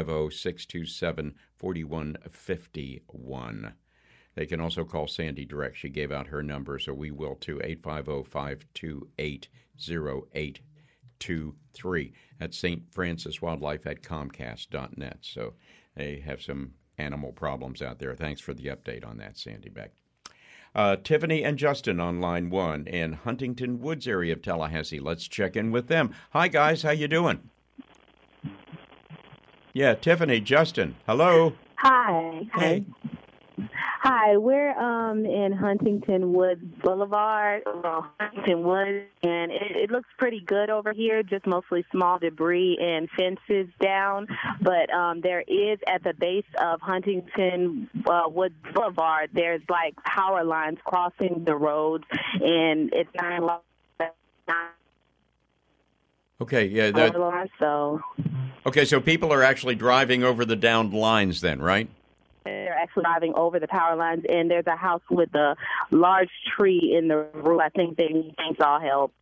850-627-4151. They can also call Sandy direct. She gave out her number, so we will too, 850-528-0823. That's St. Francis Wildlife at Comcast.net. So they have some animal problems out there. Thanks for the update on that, Sandy Beck. Tiffany and Justin on line 1 in Huntington Woods area of Tallahassee. Let's check in with them. Hi, guys. How you doing? Yeah, Tiffany, Justin. Hello. Hi. Hey. Hi, we're in Huntington Woods Boulevard, Huntington Woods, and it looks pretty good over here, just mostly small debris and fences down. But there is, at the base of Huntington Woods Boulevard, there's like power lines crossing the roads, and it's not Okay, yeah. Okay, so people are actually driving over the downed lines then, right? They're actually driving over the power lines, and there's a house with a large tree in the roof. I think they need all help.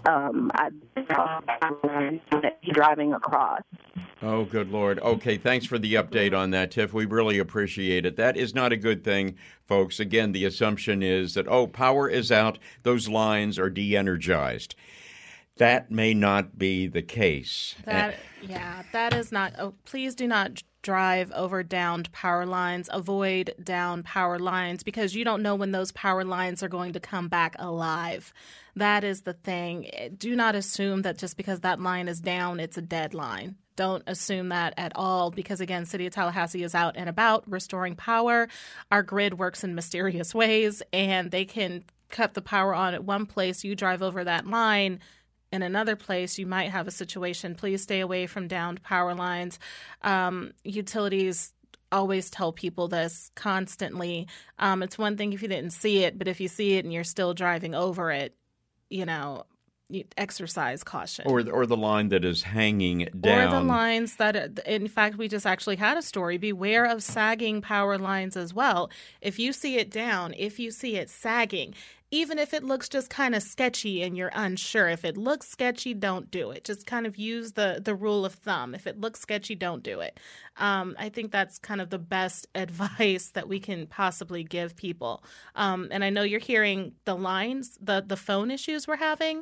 Driving across. Oh, good Lord. Okay, thanks for the update on that, Tiff. We really appreciate it. That is not a good thing, folks. Again, the assumption is that, power is out, those lines are de-energized. That may not be the case. That is not. Please do not drive over downed power lines. Avoid down power lines because you don't know when those power lines are going to come back alive. That is the thing. Do not assume that just because that line is down, it's a dead line. Don't assume that at all because, again, City of Tallahassee is out and about restoring power. Our grid works in mysterious ways, and they can cut the power on at one place. You drive over that line, in another place, you might have a situation. Please stay away from downed power lines. Utilities always tell people this constantly. It's one thing if you didn't see it, but if you see it and you're still driving over it, you exercise caution. Or the line that is hanging down. Or the lines that, in fact, we just actually had a story. Beware of sagging power lines as well. If you see it down, if you see it sagging, even if it looks just kind of sketchy and you're unsure, if it looks sketchy, don't do it. Just kind of use the rule of thumb. If it looks sketchy, don't do it. I think that's kind of the best advice that we can possibly give people. And I know you're hearing the lines, the phone issues we're having.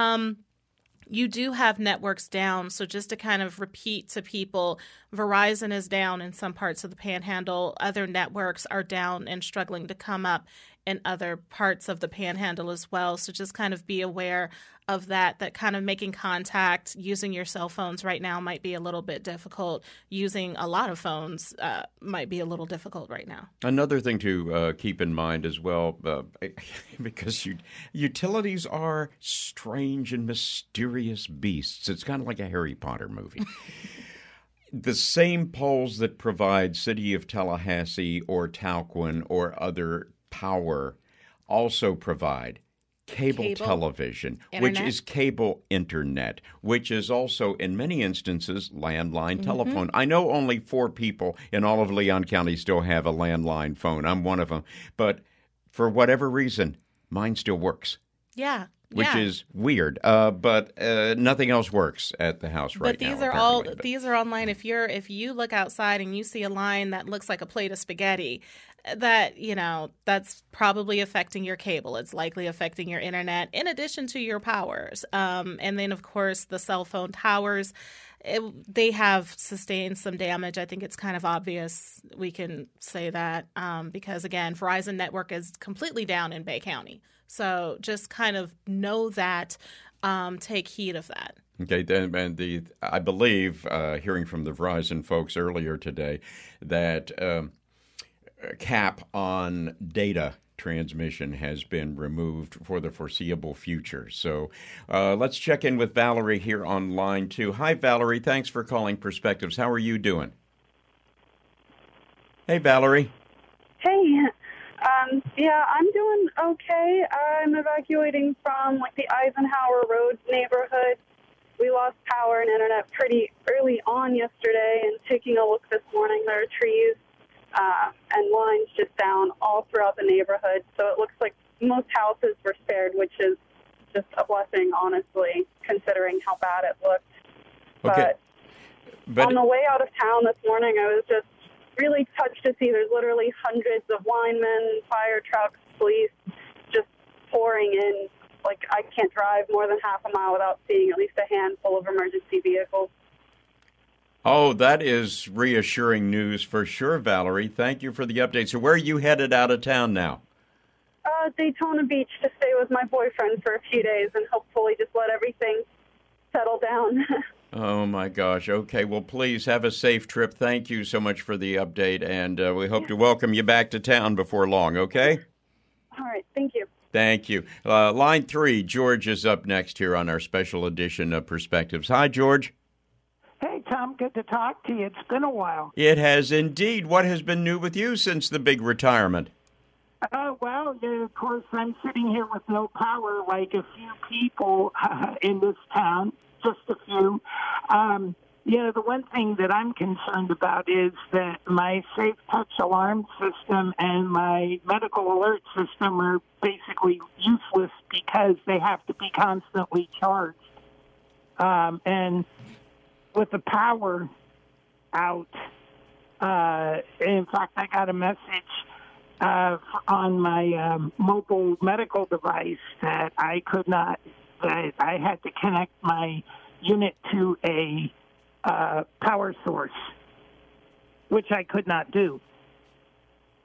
You do have networks down. So just to kind of repeat to people, Verizon is down in some parts of the Panhandle. Other networks are down and struggling to come up in other parts of the Panhandle as well. So just kind of be aware of that kind of making contact using your cell phones right now might be a little bit difficult. Using a lot of phones might be a little difficult right now. Another thing to keep in mind as well, because utilities are strange and mysterious beasts. It's kind of like a Harry Potter movie. The same poles that provide City of Tallahassee or Talquin or other power also provide cable television, internet, which is cable internet, which is also, in many instances, landline telephone. I know only 4 people in all of Leon County still have a landline phone. I'm one of them. But for whatever reason, mine still works. Yeah. Which is weird, but nothing else works at the house right now. But these are online. If you look outside and you see a line that looks like a plate of spaghetti, that's probably affecting your cable. It's likely affecting your internet, in addition to your powers. And then, of course, the cell phone towers. They have sustained some damage. I think it's kind of obvious we can say that because, again, Verizon network is completely down in Bay County. So just kind of know that, take heed of that. Okay, and I believe, hearing from the Verizon folks earlier today, that cap on data transmission has been removed for the foreseeable future. So let's check in with Valerie here on line 2. Hi, Valerie. Thanks for calling Perspectives. How are you doing? Hey, Valerie. Hey. Yeah, I'm doing okay. I'm evacuating from the Eisenhower Road neighborhood. We lost power and internet pretty early on yesterday, and taking a look this morning, there are trees and lines just down all throughout the neighborhood. So it looks like most houses were spared, which is just a blessing, honestly, considering how bad it looked. Okay. But on the way out of town this morning, I was just really touched to see there's literally hundreds of linemen, fire trucks, police just pouring in. I can't drive more than half a mile without seeing at least a handful of emergency vehicles. Oh, that is reassuring news for sure, Valerie. Thank you for the update. So where are you headed out of town now? Daytona Beach to stay with my boyfriend for a few days and hopefully just let everything settle down. Oh, my gosh. Okay, well, please have a safe trip. Thank you so much for the update, and we hope to welcome you back to town before long, okay? All right, thank you. Thank you. Line 3, George is up next here on our special edition of Perspectives. Hi, George. Hey, Tom, good to talk to you. It's been a while. It has indeed. What has been new with you since the big retirement? Well, of course, I'm sitting here with no power like a few people in this town. Just a few. The one thing that I'm concerned about is that my Safe Touch alarm system and my medical alert system are basically useless because they have to be constantly charged. And with the power out, in fact, I got a message on my mobile medical device that I could not. That I had to connect my unit to a power source, which I could not do.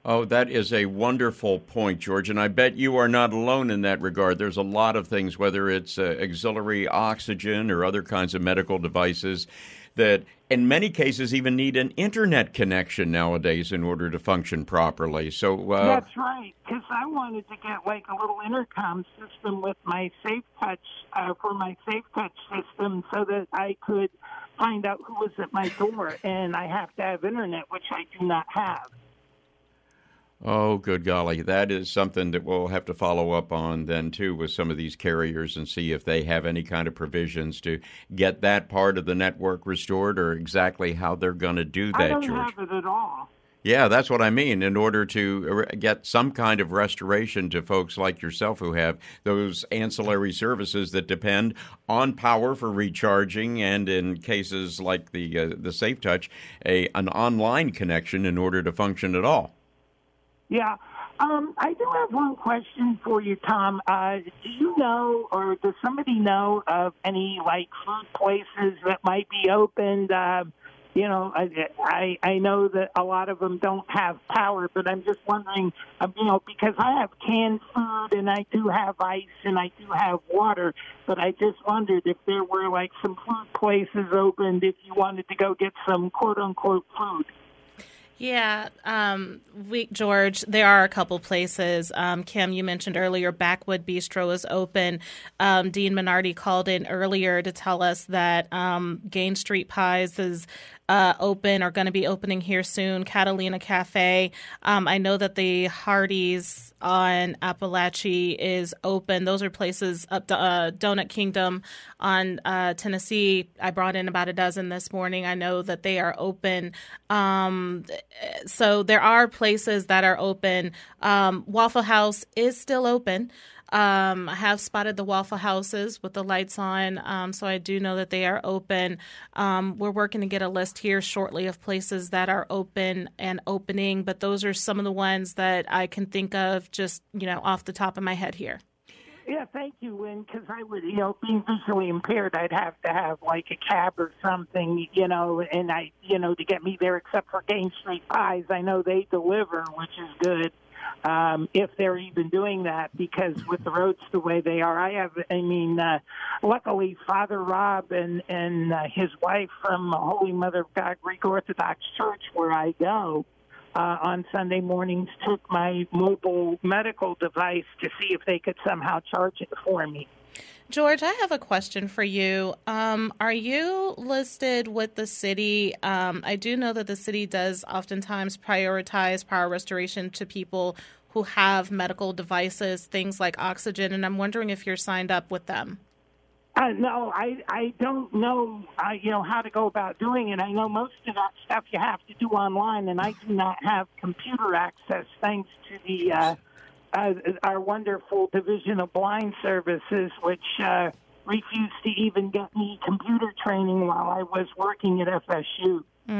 Oh, that is a wonderful point, George, and I bet you are not alone in that regard. There's a lot of things, whether it's auxiliary oxygen or other kinds of medical devices, that in many cases even need an internet connection nowadays in order to function properly. So that's right, because I wanted to get like a little intercom system with my Safe Touch for my Safe Touch system, so that I could find out who was at my door, and I have to have internet, which I do not have. Oh, good golly. That is something that we'll have to follow up on then, too, with some of these carriers and see if they have any kind of provisions to get that part of the network restored, or exactly how they're going to do that, George. I don't have it at all. Yeah, that's what I mean. In order to get some kind of restoration to folks like yourself who have those ancillary services that depend on power for recharging, and in cases like the Safe Touch, an online connection in order to function at all. Yeah. I do have one question for you, Tom. Do you know, or does somebody know of any, like, food places that might be opened? You know, I know that a lot of them don't have power, but I'm just wondering, you know, because I have canned food and I do have ice and I do have water, but I just wondered if there were, like, some food places opened if you wanted to go get some quote-unquote food. Yeah, George, there are a couple places. Kim, you mentioned earlier Backwood Bistro is open. Dean Minardi called in earlier to tell us that Gain Street Pies is open, or going to be opening here soon. Catalina Cafe. I know that the Hardee's on Appalachia is open. Those are places up Donut Kingdom on Tennessee. I brought in about a dozen this morning. I know that they are open. So there are places that are open. Waffle House is still open. I have spotted the Waffle Houses with the lights on, so I do know that they are open. We're working to get a list here shortly of places that are open and opening, but those are some of the ones that I can think of just, you know, off the top of my head here. Yeah, thank you, Lynn, because I would, you know, being visually impaired, I'd have to have, like, a cab or something, you know, and to get me there, except for Gain Street Pies. I know they deliver, which is good. If they're even doing that, because with the roads the way they are, luckily Father Rob and his wife from Holy Mother of God Greek Orthodox Church, where I go on Sunday mornings, took my mobile medical device to see if they could somehow charge it for me. George, I have a question for you. Are you listed with the city? I do know that the city does oftentimes prioritize power restoration to people who have medical devices, things like oxygen, and I'm wondering if you're signed up with them. No, I don't know, how to go about doing it. I know most of that stuff you have to do online, and I do not have computer access thanks to the our wonderful Division of Blind Services, which refused to even get me computer training while I was working at FSU.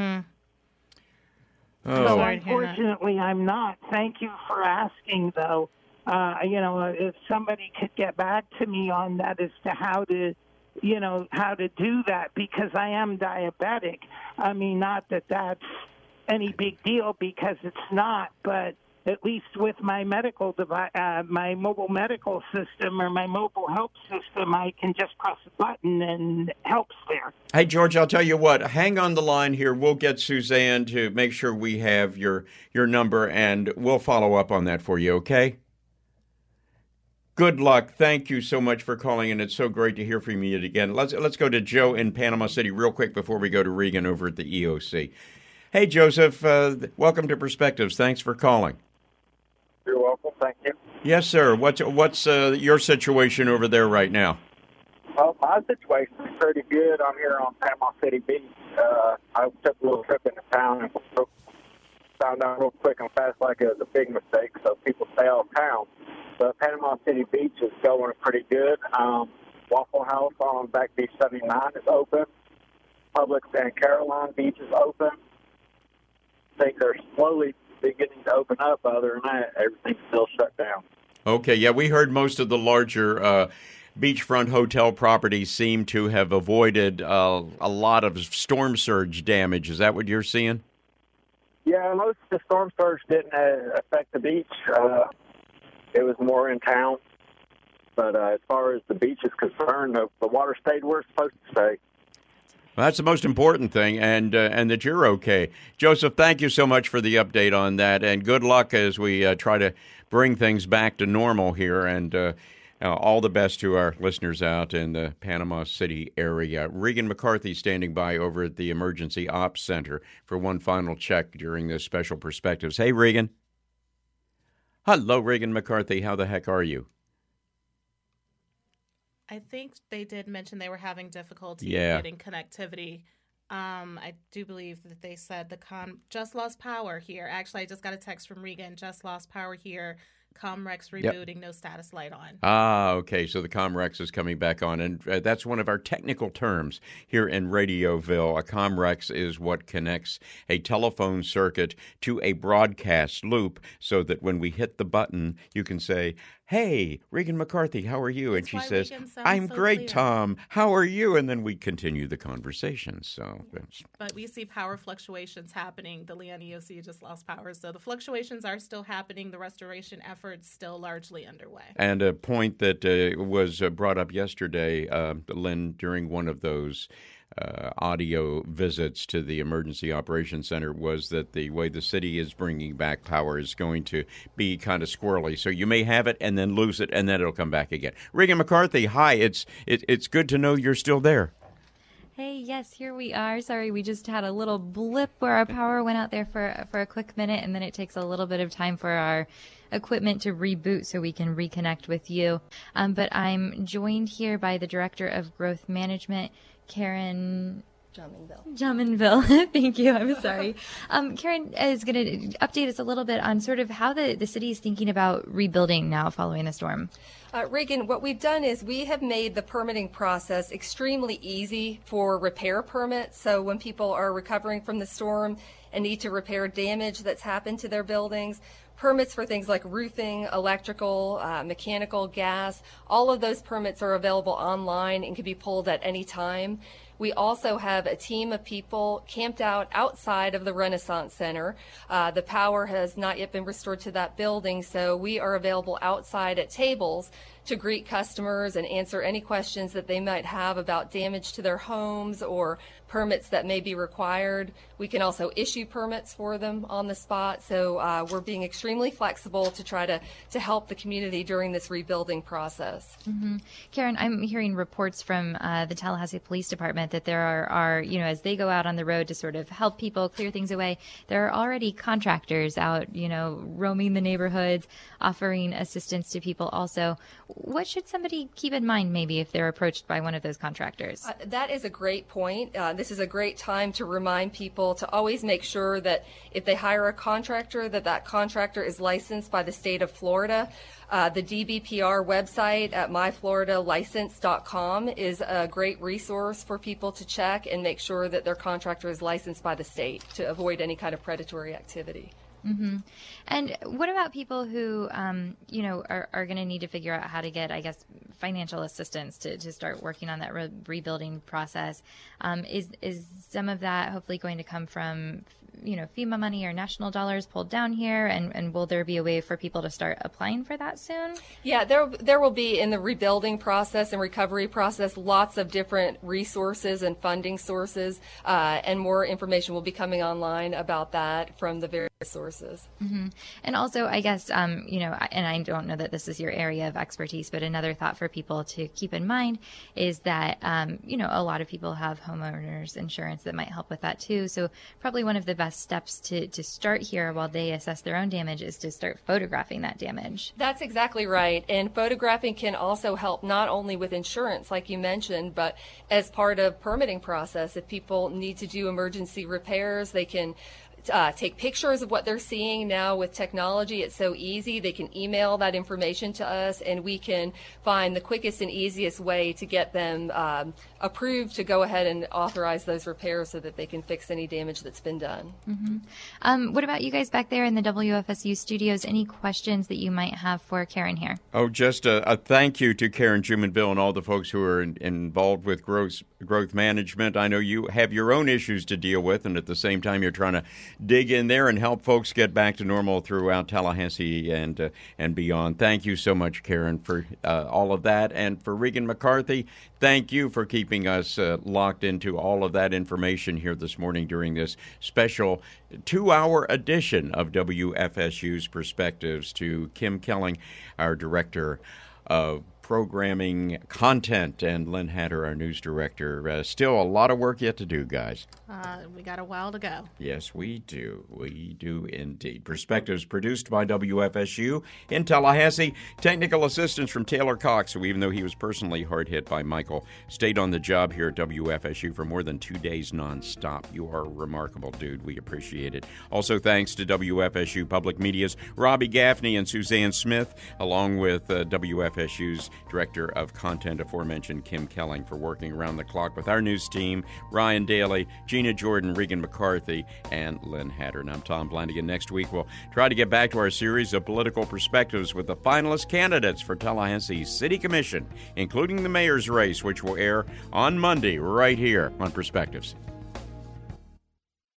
So unfortunately, I'm not. Thank you for asking, though. If somebody could get back to me on that as to how to do that, because I am diabetic. I mean, not that that's any big deal, because it's not, but at least with my medical device, my mobile medical system or my mobile help system, I can just press a button and it helps there. Hey, George, I'll tell you what. Hang on the line here. We'll get Suzanne to make sure we have your number, and we'll follow up on that for you, okay? Good luck. Thank you so much for calling, and it's so great to hear from you again. Let's go to Joe in Panama City real quick before we go to Regan over at the EOC. Hey, Joseph. Welcome to Perspectives. Thanks for calling. You're welcome. Thank you. Yes, sir. What's your situation over there right now? My situation is pretty good. I'm here on Panama City Beach. I took a little trip into town and found out real quick and fast like it was a big mistake, so people stay out of town. But Panama City Beach is going pretty good. Waffle House on Back Beach 79 is open. Public San Caroline Beach is open. I think they're slowly beginning to open up. Other than that, everything's still shut down. Okay, yeah, we heard most of the larger beachfront hotel properties seem to have avoided a lot of storm surge damage. Is that what you're seeing? Yeah, most of the storm surge didn't affect the beach. It was more in town. But as far as the beach is concerned, the water stayed where it's supposed to stay. Well, that's the most important thing, and that you're okay. Joseph, thank you so much for the update on that, and good luck as we try to bring things back to normal here, and all the best to our listeners out in the Panama City area. Regan McCarthy standing by over at the Emergency Ops Center for one final check during this Special Perspectives. Hey, Regan. Hello, Regan McCarthy. How the heck are you? I think they did mention they were having difficulty getting connectivity. I do believe that they said the just lost power here. Actually, I just got a text from Regan, just lost power here. Comrex rebooting, no status light on. Okay, so the Comrex is coming back on, and that's one of our technical terms here in Radioville. A Comrex is what connects a telephone circuit to a broadcast loop so that when we hit the button, you can say, "Hey, Regan McCarthy, how are you?" And she says, "I'm great, clear. Tom. How are you?" And then we continue the conversation. But we see power fluctuations happening. The Leon EOC just lost power, so the fluctuations are still happening. The restoration efforts still largely underway. And a point that was brought up yesterday, Lynn, during one of those audio visits to the Emergency Operations Center was that the way the city is bringing back power is going to be kind of squirrely. So you may have it and then lose it, and then it'll come back again. Regan McCarthy, hi. It's good to know you're still there. Hey, yes, here we are. Sorry, we just had a little blip where our power went out there for a quick minute, and then it takes a little bit of time for our equipment to reboot so we can reconnect with you. But I'm joined here by the Director of Growth Management, Karen Jumonville. Thank you. I'm sorry. Karen is going to update us a little bit on sort of how the city is thinking about rebuilding now following the storm. Regan, what we've done is we have made the permitting process extremely easy for repair permits. So when people are recovering from the storm and need to repair damage that's happened to their buildings, permits for things like roofing, electrical, mechanical, gas, all of those permits are available online and can be pulled at any time. We also have a team of people camped out outside of the Renaissance Center. The power has not yet been restored to that building, so we are available outside at tables to greet customers and answer any questions that they might have about damage to their homes or permits that may be required. We can also issue permits for them on the spot, so we're being extremely flexible to try to help the community during this rebuilding process. Mm-hmm. Karen, I'm hearing reports from the Tallahassee Police Department that there are, as they go out on the road to sort of help people clear things away, there are already contractors out, roaming the neighborhoods, offering assistance to people also. What should somebody keep in mind maybe if they're approached by one of those contractors? That is a great point. This is a great time to remind people to always make sure that if they hire a contractor, that contractor is licensed by the state of Florida. The DBPR website at myfloridalicense.com is a great resource for people to check and make sure that their contractor is licensed by the state to avoid any kind of predatory activity. Mm-hmm. And what about people who, are going to need to figure out how to get, financial assistance to start working on that rebuilding process? Is some of that hopefully going to come from, FEMA money or national dollars pulled down here? And will there be a way for people to start applying for that soon? Yeah, there will be in the rebuilding process and recovery process lots of different resources and funding sources, and more information will be coming online about that from the various sources. Mm-hmm. And also, I guess, and I don't know that this is your area of expertise, but another thought for people to keep in mind is that, a lot of people have homeowners insurance that might help with that too. So probably one of the best steps to start here while they assess their own damage is to start photographing that damage. That's exactly right. And photographing can also help not only with insurance, like you mentioned, but as part of permitting process. If people need to do emergency repairs, they can take pictures of what they're seeing now with technology. It's so easy. They can email that information to us, and we can find the quickest and easiest way to get them approved to go ahead and authorize those repairs so that they can fix any damage that's been done. Mm-hmm. What about you guys back there in the WFSU studios? Any questions that you might have for Karen here? Oh, just a thank you to Karen Jumonville and all the folks who are involved with growth management. I know you have your own issues to deal with, and at the same time you're trying to dig in there and help folks get back to normal throughout Tallahassee and beyond. Thank you so much, Karen, for all of that. And for Regan McCarthy, thank you for keeping us locked into all of that information here this morning during this special 2-hour edition of WFSU's Perspectives. To Kim Kelling, our Director of Programming Content, and Lynn Hatter, our News Director. Still a lot of work yet to do, guys. We got a while to go. Yes, we do. We do indeed. Perspectives produced by WFSU in Tallahassee. Technical assistance from Taylor Cox, who, even though he was personally hard hit by Michael, stayed on the job here at WFSU for more than 2 days nonstop. You are a remarkable dude. We appreciate it. Also, thanks to WFSU Public Media's Robbie Gaffney and Suzanne Smith, along with WFSU's Director of Content, aforementioned Kim Kelling, for working around the clock with our news team, Ryan Daly, Gina Jordan, Regan McCarthy, and Lynn Hatter. And I'm Tom Flanagan. Next week, we'll try to get back to our series of political perspectives with the finalist candidates for Tallahassee City Commission, including the mayor's race, which will air on Monday right here on Perspectives.